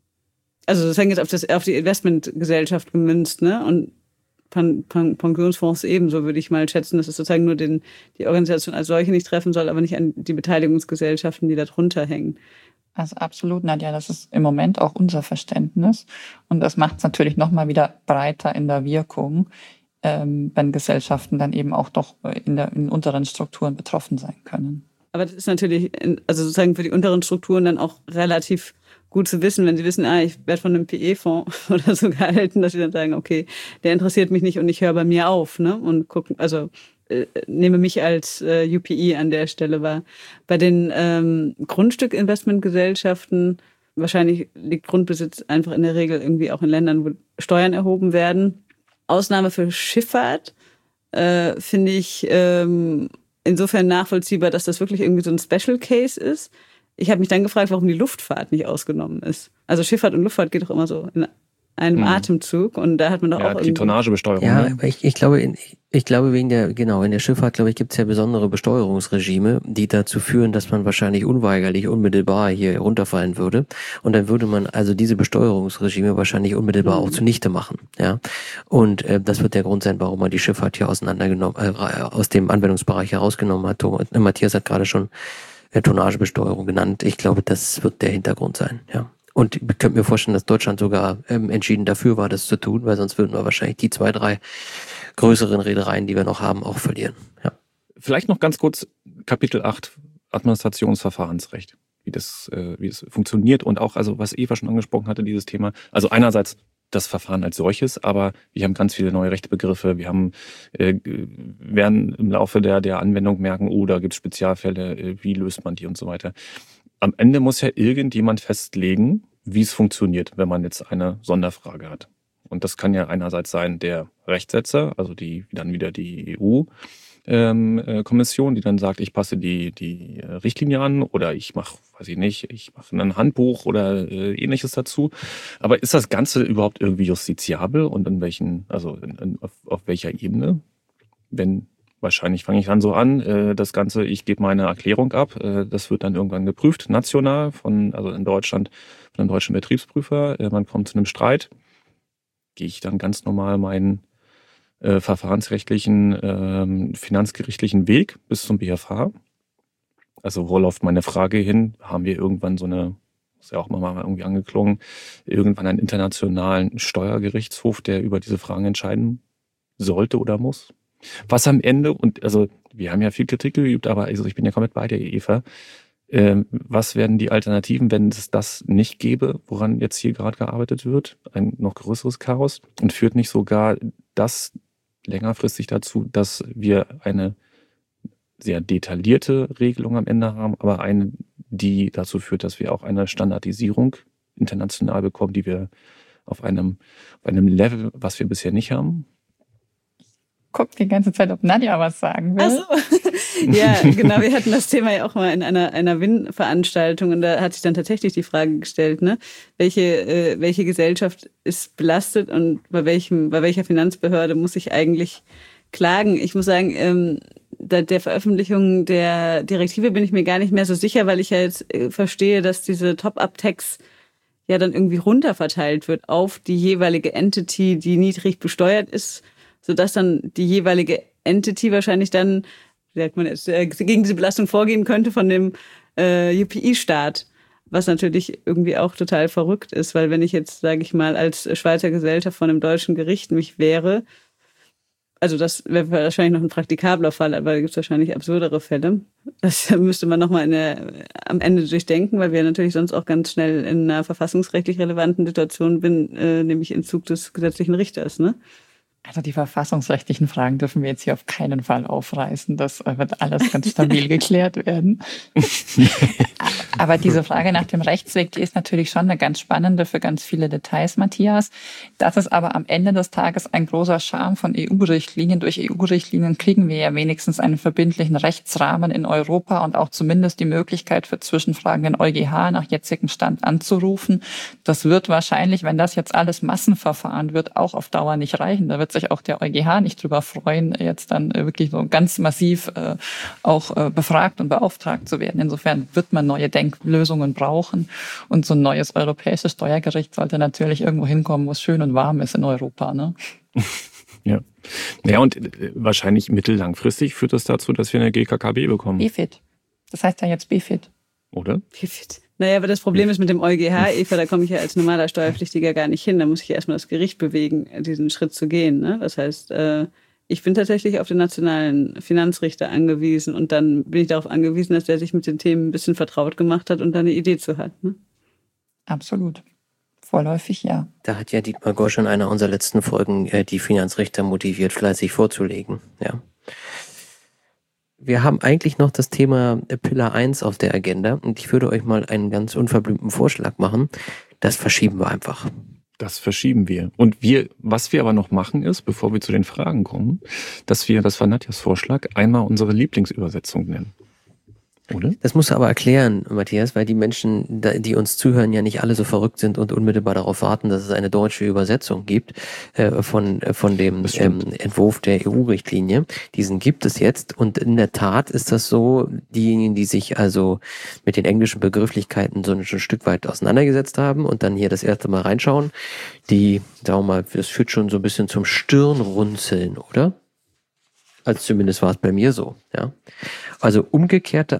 Also das hängt jetzt auf, das, auf die Investmentgesellschaft gemünzt, ne? Und Pen, Pen, Pensionsfonds ebenso, würde ich mal schätzen, dass es sozusagen nur den, die Organisation als solche nicht treffen soll, aber nicht an die Beteiligungsgesellschaften, die da drunter hängen. Also absolut, Nadja, das ist im Moment auch unser Verständnis. Und das macht es natürlich nochmal wieder breiter in der Wirkung, wenn Gesellschaften dann eben auch doch in, der, in unteren Strukturen betroffen sein können. Aber das ist natürlich, also sozusagen für die unteren Strukturen dann auch relativ gut zu wissen, wenn sie wissen, ah, ich werde von einem P E-Fonds oder so gehalten, dass sie dann sagen, okay, der interessiert mich nicht und ich höre bei mir auf, ne? Und gucken, also äh, nehme mich als äh, U P I an der Stelle wahr. Bei den ähm, Grundstückinvestmentgesellschaften, wahrscheinlich liegt Grundbesitz einfach in der Regel irgendwie auch in Ländern, wo Steuern erhoben werden. Ausnahme für Schifffahrt äh, finde ich ähm, insofern nachvollziehbar, dass das wirklich irgendwie so ein Special Case ist. Ich habe mich dann gefragt, warum die Luftfahrt nicht ausgenommen ist. Also Schifffahrt und Luftfahrt geht doch immer so in einem hm. Atemzug und da hat man doch ja, auch die Tonnagebesteuerung. Ja, ne? aber ich, ich glaube, in, ich glaube wegen der, genau, in der Schifffahrt, glaube ich, gibt es ja besondere Besteuerungsregime, die dazu führen, dass man wahrscheinlich unweigerlich unmittelbar hier runterfallen würde. Und dann würde man also diese Besteuerungsregime wahrscheinlich unmittelbar mhm. auch zunichte machen. Ja, und äh, das wird der Grund sein, warum man die Schifffahrt hier auseinandergenommen, äh, aus dem Anwendungsbereich herausgenommen hat. Matthias hat gerade schon äh, Tonnagebesteuerung genannt. Ich glaube, das wird der Hintergrund sein. Ja. Und ich könnte mir vorstellen, dass Deutschland sogar ähm, entschieden dafür war, das zu tun, weil sonst würden wir wahrscheinlich die zwei, drei größeren Reedereien, die wir noch haben, auch verlieren. Ja. Vielleicht noch ganz kurz Kapitel acht, Administrationsverfahrensrecht, wie das, äh, wie das funktioniert und auch, also was Eva schon angesprochen hatte, dieses Thema. Also einerseits das Verfahren als solches, aber wir haben ganz viele neue Rechtsbegriffe. Wir haben, äh, werden im Laufe der, der Anwendung merken, oh, da gibt es Spezialfälle, äh, wie löst man die und so weiter. Am Ende muss ja irgendjemand festlegen, wie es funktioniert, wenn man jetzt eine Sonderfrage hat. Und das kann ja einerseits sein der Rechtsetzer, also die dann wieder die E U-Kommission, die dann sagt, ich passe die, die Richtlinie an oder ich mache, weiß ich nicht, ich mache ein Handbuch oder äh, ähnliches dazu. Aber ist das Ganze überhaupt irgendwie justiziabel und in welchen, also in, in, auf, auf welcher Ebene? Wenn Wahrscheinlich fange ich dann so an, das Ganze, ich gebe meine Erklärung ab, das wird dann irgendwann geprüft, national, von, also in Deutschland, von einem deutschen Betriebsprüfer. Man kommt zu einem Streit, gehe ich dann ganz normal meinen äh, verfahrensrechtlichen, äh, finanzgerichtlichen Weg bis zum B F H. Also wo läuft meine Frage hin? Haben wir irgendwann so eine, ist ja auch mal irgendwie angeklungen, irgendwann einen internationalen Steuergerichtshof, der über diese Fragen entscheiden sollte oder muss? Was am Ende, und also wir haben ja viel Kritik geübt, aber also ich bin ja komplett bei dir, Eva. Ähm, was werden die Alternativen, wenn es das nicht gäbe, woran jetzt hier gerade gearbeitet wird? Ein noch größeres Chaos. Und führt nicht sogar das längerfristig dazu, dass wir eine sehr detaillierte Regelung am Ende haben, aber eine, die dazu führt, dass wir auch eine Standardisierung international bekommen, die wir auf einem, auf einem Level, was wir bisher nicht haben? Guck die ganze Zeit, ob Nadja was sagen will. Ach so. Ja, genau. Wir hatten das Thema ja auch mal in einer, einer W I N-Veranstaltung und da hat sich dann tatsächlich die Frage gestellt, ne, welche, äh, welche Gesellschaft ist belastet und bei welchem, bei welcher Finanzbehörde muss ich eigentlich klagen? Ich muss sagen, ähm, da der Veröffentlichung der Direktive bin ich mir gar nicht mehr so sicher, weil ich ja jetzt äh, verstehe, dass diese Top-Up-Tax ja dann irgendwie runterverteilt wird auf die jeweilige Entity, die niedrig besteuert ist, sodass dann die jeweilige Entity wahrscheinlich dann, wie sagt man jetzt, gegen diese Belastung vorgehen könnte von dem äh, U P I-Staat, was natürlich irgendwie auch total verrückt ist, weil wenn ich jetzt, sage ich mal, als Schweizer Gesellschaft von einem deutschen Gericht mich wehre, also das wäre wahrscheinlich noch ein praktikabler Fall, aber da gibt es wahrscheinlich absurdere Fälle. Das müsste man nochmal in der, am Ende durchdenken, weil wir natürlich sonst auch ganz schnell in einer verfassungsrechtlich relevanten Situation bin, äh, nämlich Entzug des gesetzlichen Richters, ne? Also die verfassungsrechtlichen Fragen dürfen wir jetzt hier auf keinen Fall aufreißen. Das wird alles ganz stabil geklärt werden. Aber diese Frage nach dem Rechtsweg, die ist natürlich schon eine ganz spannende für ganz viele Details, Matthias. Das ist aber am Ende des Tages ein großer Charme von E U-Richtlinien. Durch E U-Richtlinien kriegen wir ja wenigstens einen verbindlichen Rechtsrahmen in Europa und auch zumindest die Möglichkeit für Zwischenfragen den EuGH nach jetzigem Stand anzurufen. Das wird wahrscheinlich, wenn das jetzt alles Massenverfahren wird, auch auf Dauer nicht reichen. Da wird sich auch der EuGH nicht drüber freuen, jetzt dann wirklich so ganz massiv äh, auch äh, befragt und beauftragt zu werden. Insofern wird man neue Denklösungen brauchen und so ein neues europäisches Steuergericht sollte natürlich irgendwo hinkommen, wo es schön und warm ist in Europa, ne? Ja. Ja, und äh, wahrscheinlich mittellangfristig führt das dazu, dass wir eine G K K B bekommen. B F I T. Das heißt ja jetzt B F I T. Oder? B F I T. Naja, aber das Problem ist mit dem EuGH, Eva, da komme ich ja als normaler Steuerpflichtiger gar nicht hin. Da muss ich ja erstmal das Gericht bewegen, diesen Schritt zu gehen, ne? Das heißt, äh, ich bin tatsächlich auf den nationalen Finanzrichter angewiesen und dann bin ich darauf angewiesen, dass der sich mit den Themen ein bisschen vertraut gemacht hat und da eine Idee zu hat, ne? Absolut. Vorläufig ja. Da hat ja Dietmar Gosch in einer unserer letzten Folgen äh, die Finanzrichter motiviert, fleißig vorzulegen. Ja. Wir haben eigentlich noch das Thema Pillar eins auf der Agenda und ich würde euch mal einen ganz unverblümten Vorschlag machen. Das verschieben wir einfach. Das verschieben wir. Und wir, was wir aber noch machen ist, bevor wir zu den Fragen kommen, dass wir, das war Nadjas Vorschlag, einmal unsere Lieblingsübersetzung nennen. Oder? Das musst du aber erklären, Matthias, weil die Menschen, die uns zuhören, ja nicht alle so verrückt sind und unmittelbar darauf warten, dass es eine deutsche Übersetzung gibt äh, von von dem ähm, Entwurf der E U-Richtlinie. Diesen gibt es jetzt und in der Tat ist das so, diejenigen, die sich also mit den englischen Begrifflichkeiten so ein, ein Stück weit auseinandergesetzt haben und dann hier das erste Mal reinschauen, die, sagen wir mal, das führt schon so ein bisschen zum Stirnrunzeln, oder? Also zumindest war es bei mir so, ja. Also umgekehrte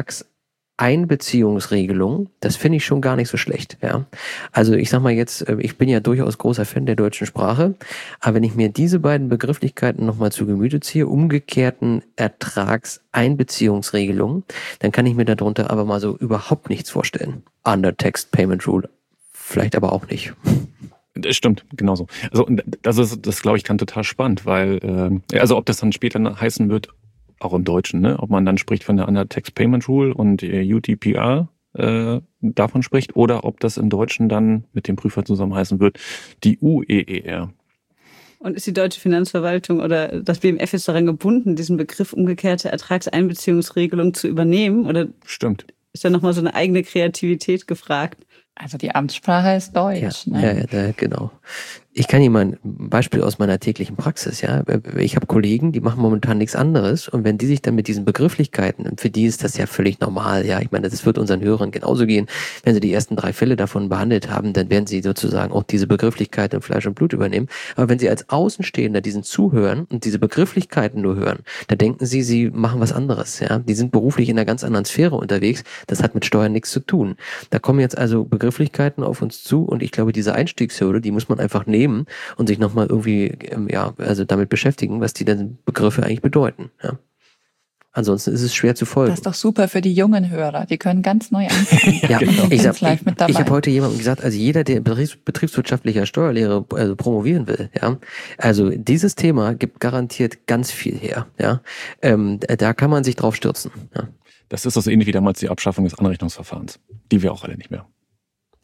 Ertragseinbeziehungsregelung, das finde ich schon gar nicht so schlecht, ja. Also ich sag mal jetzt, ich bin ja durchaus großer Fan der deutschen Sprache, aber wenn ich mir diese beiden Begrifflichkeiten nochmal zu Gemüte ziehe, umgekehrten Ertragseinbeziehungsregelung, dann kann ich mir darunter aber mal so überhaupt nichts vorstellen. Under Text Payment Rule, vielleicht aber auch nicht. Das stimmt, genauso. Also das ist, das glaube ich, kann total spannend, weil, äh, also ob das dann später heißen wird, auch im Deutschen, ne, ob man dann spricht von der Under Tax Payment Rule und äh, U T P R äh, davon spricht, oder ob das im Deutschen dann mit dem Prüfer zusammen heißen wird, die U E E R. Und ist die deutsche Finanzverwaltung oder das B M F jetzt daran gebunden, diesen Begriff umgekehrte Ertragseinbeziehungsregelung zu übernehmen? Oder stimmt. Ist da nochmal so eine eigene Kreativität gefragt? Also die Amtssprache ist Deutsch. Ja, ne? ja, ja, genau. Ich kann Ihnen mal ein Beispiel aus meiner täglichen Praxis, ja. Ich habe Kollegen, die machen momentan nichts anderes und wenn die sich dann mit diesen Begrifflichkeiten, und für die ist das ja völlig normal, ja, ich meine, das wird unseren Hörern genauso gehen, wenn sie die ersten drei Fälle davon behandelt haben, dann werden sie sozusagen auch diese Begrifflichkeiten in Fleisch und Blut übernehmen. Aber wenn sie als Außenstehender diesen zuhören und diese Begrifflichkeiten nur hören, dann denken sie, sie machen was anderes, ja. Die sind beruflich in einer ganz anderen Sphäre unterwegs, das hat mit Steuern nichts zu tun. Da kommen jetzt also Begrifflichkeiten auf uns zu und ich glaube, diese Einstiegshürde, die muss man einfach nehmen und sich nochmal irgendwie, ja, also damit beschäftigen, was die denn Begriffe eigentlich bedeuten, ja. Ansonsten ist es schwer zu folgen. Das ist doch super für die jungen Hörer. Die können ganz neu anfangen. Ja, genau. ich, sag, live mit dabei. ich habe heute jemandem gesagt, also jeder, der betriebs, betriebswirtschaftlicher Steuerlehre also promovieren will, ja, also dieses Thema gibt garantiert ganz viel her, ja. Ähm, da kann man sich drauf stürzen, ja. Das ist so ähnlich wie damals die Abschaffung des Anrechnungsverfahrens, die wir auch alle nicht mehr.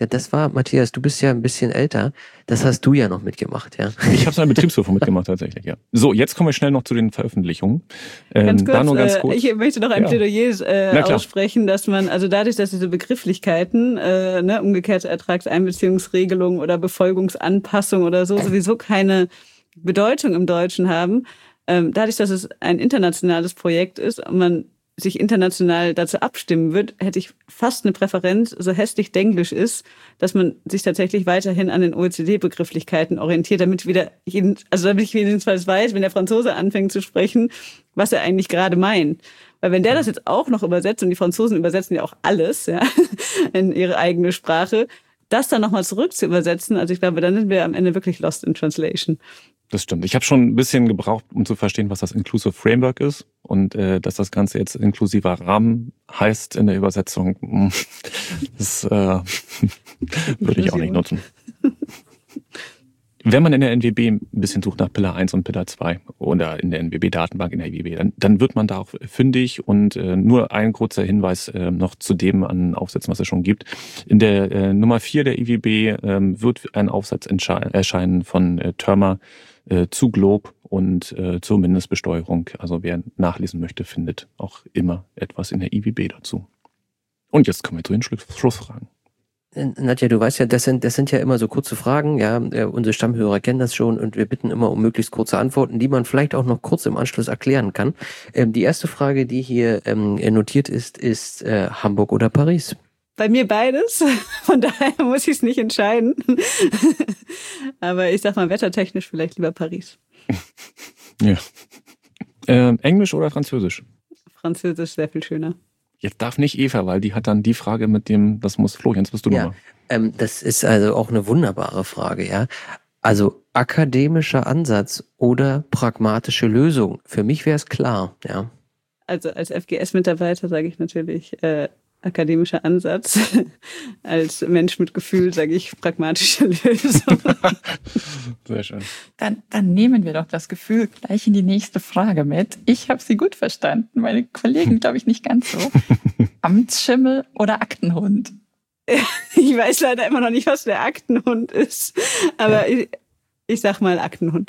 Ja, das war, Matthias, du bist ja ein bisschen älter. Das hast du ja noch mitgemacht, ja. Ich habe es in der Betriebsprüfung mitgemacht, tatsächlich, ja. So, jetzt kommen wir schnell noch zu den Veröffentlichungen. Ähm, ganz kurz, da nur ganz kurz. Äh, ich möchte noch ein ja. Plädoyer äh, aussprechen, dass man, also dadurch, dass diese Begrifflichkeiten, äh, ne, umgekehrte Ertragseinbeziehungsregelung oder Befolgungsanpassung oder so, sowieso keine Bedeutung im Deutschen haben, ähm, dadurch, dass es ein internationales Projekt ist und man sich international dazu abstimmen wird, hätte ich fast eine Präferenz, so hässlich Denglisch ist, dass man sich tatsächlich weiterhin an den O E C D-Begrifflichkeiten orientiert, damit wieder jeden, also damit ich jedenfalls weiß, wenn der Franzose anfängt zu sprechen, was er eigentlich gerade meint. Weil wenn der das jetzt auch noch übersetzt, und die Franzosen übersetzen ja auch alles, ja, in ihre eigene Sprache, das dann nochmal zurück zu übersetzen, also ich glaube, dann sind wir am Ende wirklich lost in translation. Das stimmt. Ich habe schon ein bisschen gebraucht, um zu verstehen, was das Inclusive Framework ist und äh, dass das Ganze jetzt inklusiver Rahmen heißt in der Übersetzung. Das äh, würde ich auch nicht nutzen. Wenn man in der N W B ein bisschen sucht nach Pillar eins und Pillar zwei oder in der N W B-Datenbank in der I W B, dann, dann wird man da auch fündig. Und äh, nur ein kurzer Hinweis äh, noch zu dem an Aufsätzen, was es schon gibt. In der äh, Nummer vier der I W B äh, wird ein Aufsatz erscheinen von äh, Thörmer äh, zu Globe und äh, zur Mindestbesteuerung. Also wer nachlesen möchte, findet auch immer etwas in der I W B dazu. Und jetzt kommen wir zu den Schlussfragen. Nadja, du weißt ja, das sind, das sind ja immer so kurze Fragen, ja, unsere Stammhörer kennen das schon und wir bitten immer um möglichst kurze Antworten, die man vielleicht auch noch kurz im Anschluss erklären kann. Ähm, die erste Frage, die hier ähm, notiert ist, ist äh, Hamburg oder Paris? Bei mir beides, von daher muss ich es nicht entscheiden. Aber ich sag mal, wettertechnisch vielleicht lieber Paris. Ja. Ähm, Englisch oder Französisch? Französisch sehr viel schöner. Jetzt darf nicht Eva, weil die hat dann die Frage mit dem, das muss Florian, jetzt bist du ja, nochmal. Ähm, das ist also auch eine wunderbare Frage, ja. Also akademischer Ansatz oder pragmatische Lösung. Für mich wäre es klar, ja. Also als F G S-Mitarbeiter sage ich natürlich äh, akademischer Ansatz. Als Mensch mit Gefühl sage ich pragmatische Lösung. Sehr schön. Dann, dann nehmen wir doch das Gefühl gleich in die nächste Frage mit. Ich habe sie gut verstanden, meine Kollegen glaube ich nicht ganz so. Amtsschimmel oder Aktenhund? Ich weiß leider immer noch nicht, was der Aktenhund ist, aber ja. ich, ich sag mal Aktenhund.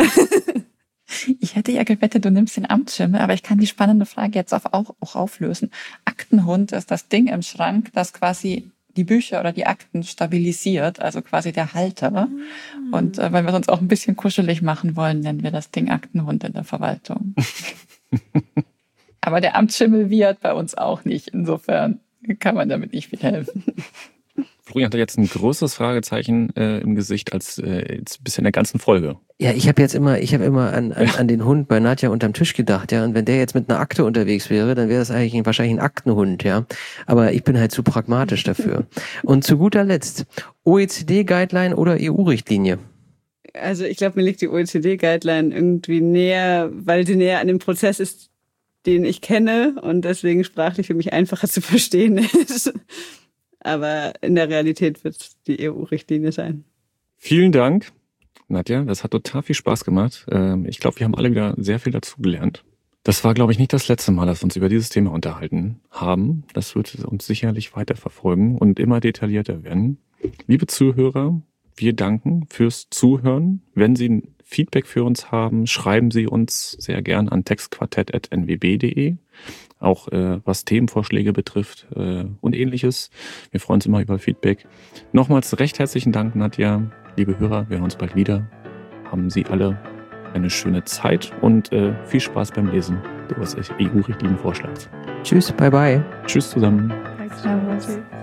Ich hätte ja gewettet, du nimmst den Amtsschimmel, aber ich kann die spannende Frage jetzt auch, auch auflösen. Aktenhund ist das Ding im Schrank, das quasi die Bücher oder die Akten stabilisiert, also quasi der Halter. Mhm. Und äh, weil wir es uns auch ein bisschen kuschelig machen wollen, nennen wir das Ding Aktenhund in der Verwaltung. Aber der Amtsschimmel wiehert bei uns auch nicht. Insofern kann man damit nicht viel helfen. Florian hat jetzt ein größeres Fragezeichen äh, im Gesicht als äh, jetzt bisher in der ganzen Folge. Ja, ich habe jetzt immer, ich habe immer an, an, an den Hund bei Nadja unterm Tisch gedacht, ja. Und wenn der jetzt mit einer Akte unterwegs wäre, dann wäre das eigentlich ein, wahrscheinlich ein Aktenhund, ja. Aber ich bin halt zu pragmatisch dafür. Und zu guter Letzt, O E C D-Guideline oder E U-Richtlinie? Also ich glaube, mir liegt die O E C D-Guideline irgendwie näher, weil sie näher an dem Prozess ist, den ich kenne und deswegen sprachlich für mich einfacher zu verstehen ist. Aber in der Realität wird es die E U-Richtlinie sein. Vielen Dank, Nadja. Das hat total viel Spaß gemacht. Ich glaube, wir haben alle wieder sehr viel dazugelernt. Das war, glaube ich, nicht das letzte Mal, dass wir uns über dieses Thema unterhalten haben. Das wird uns sicherlich weiter verfolgen und immer detaillierter werden. Liebe Zuhörer, wir danken fürs Zuhören. Wenn Sie ein Feedback für uns haben, schreiben Sie uns sehr gern an textquartett at n w b punkt d e. Auch äh, was Themenvorschläge betrifft äh, und ähnliches. Wir freuen uns immer über Feedback. Nochmals recht herzlichen Dank, Nadja. Liebe Hörer, wir hören uns bald wieder. Haben Sie alle eine schöne Zeit und äh, viel Spaß beim Lesen des E U-Richtlinienvorschlags. Tschüss, bye bye. Tschüss zusammen. Danke.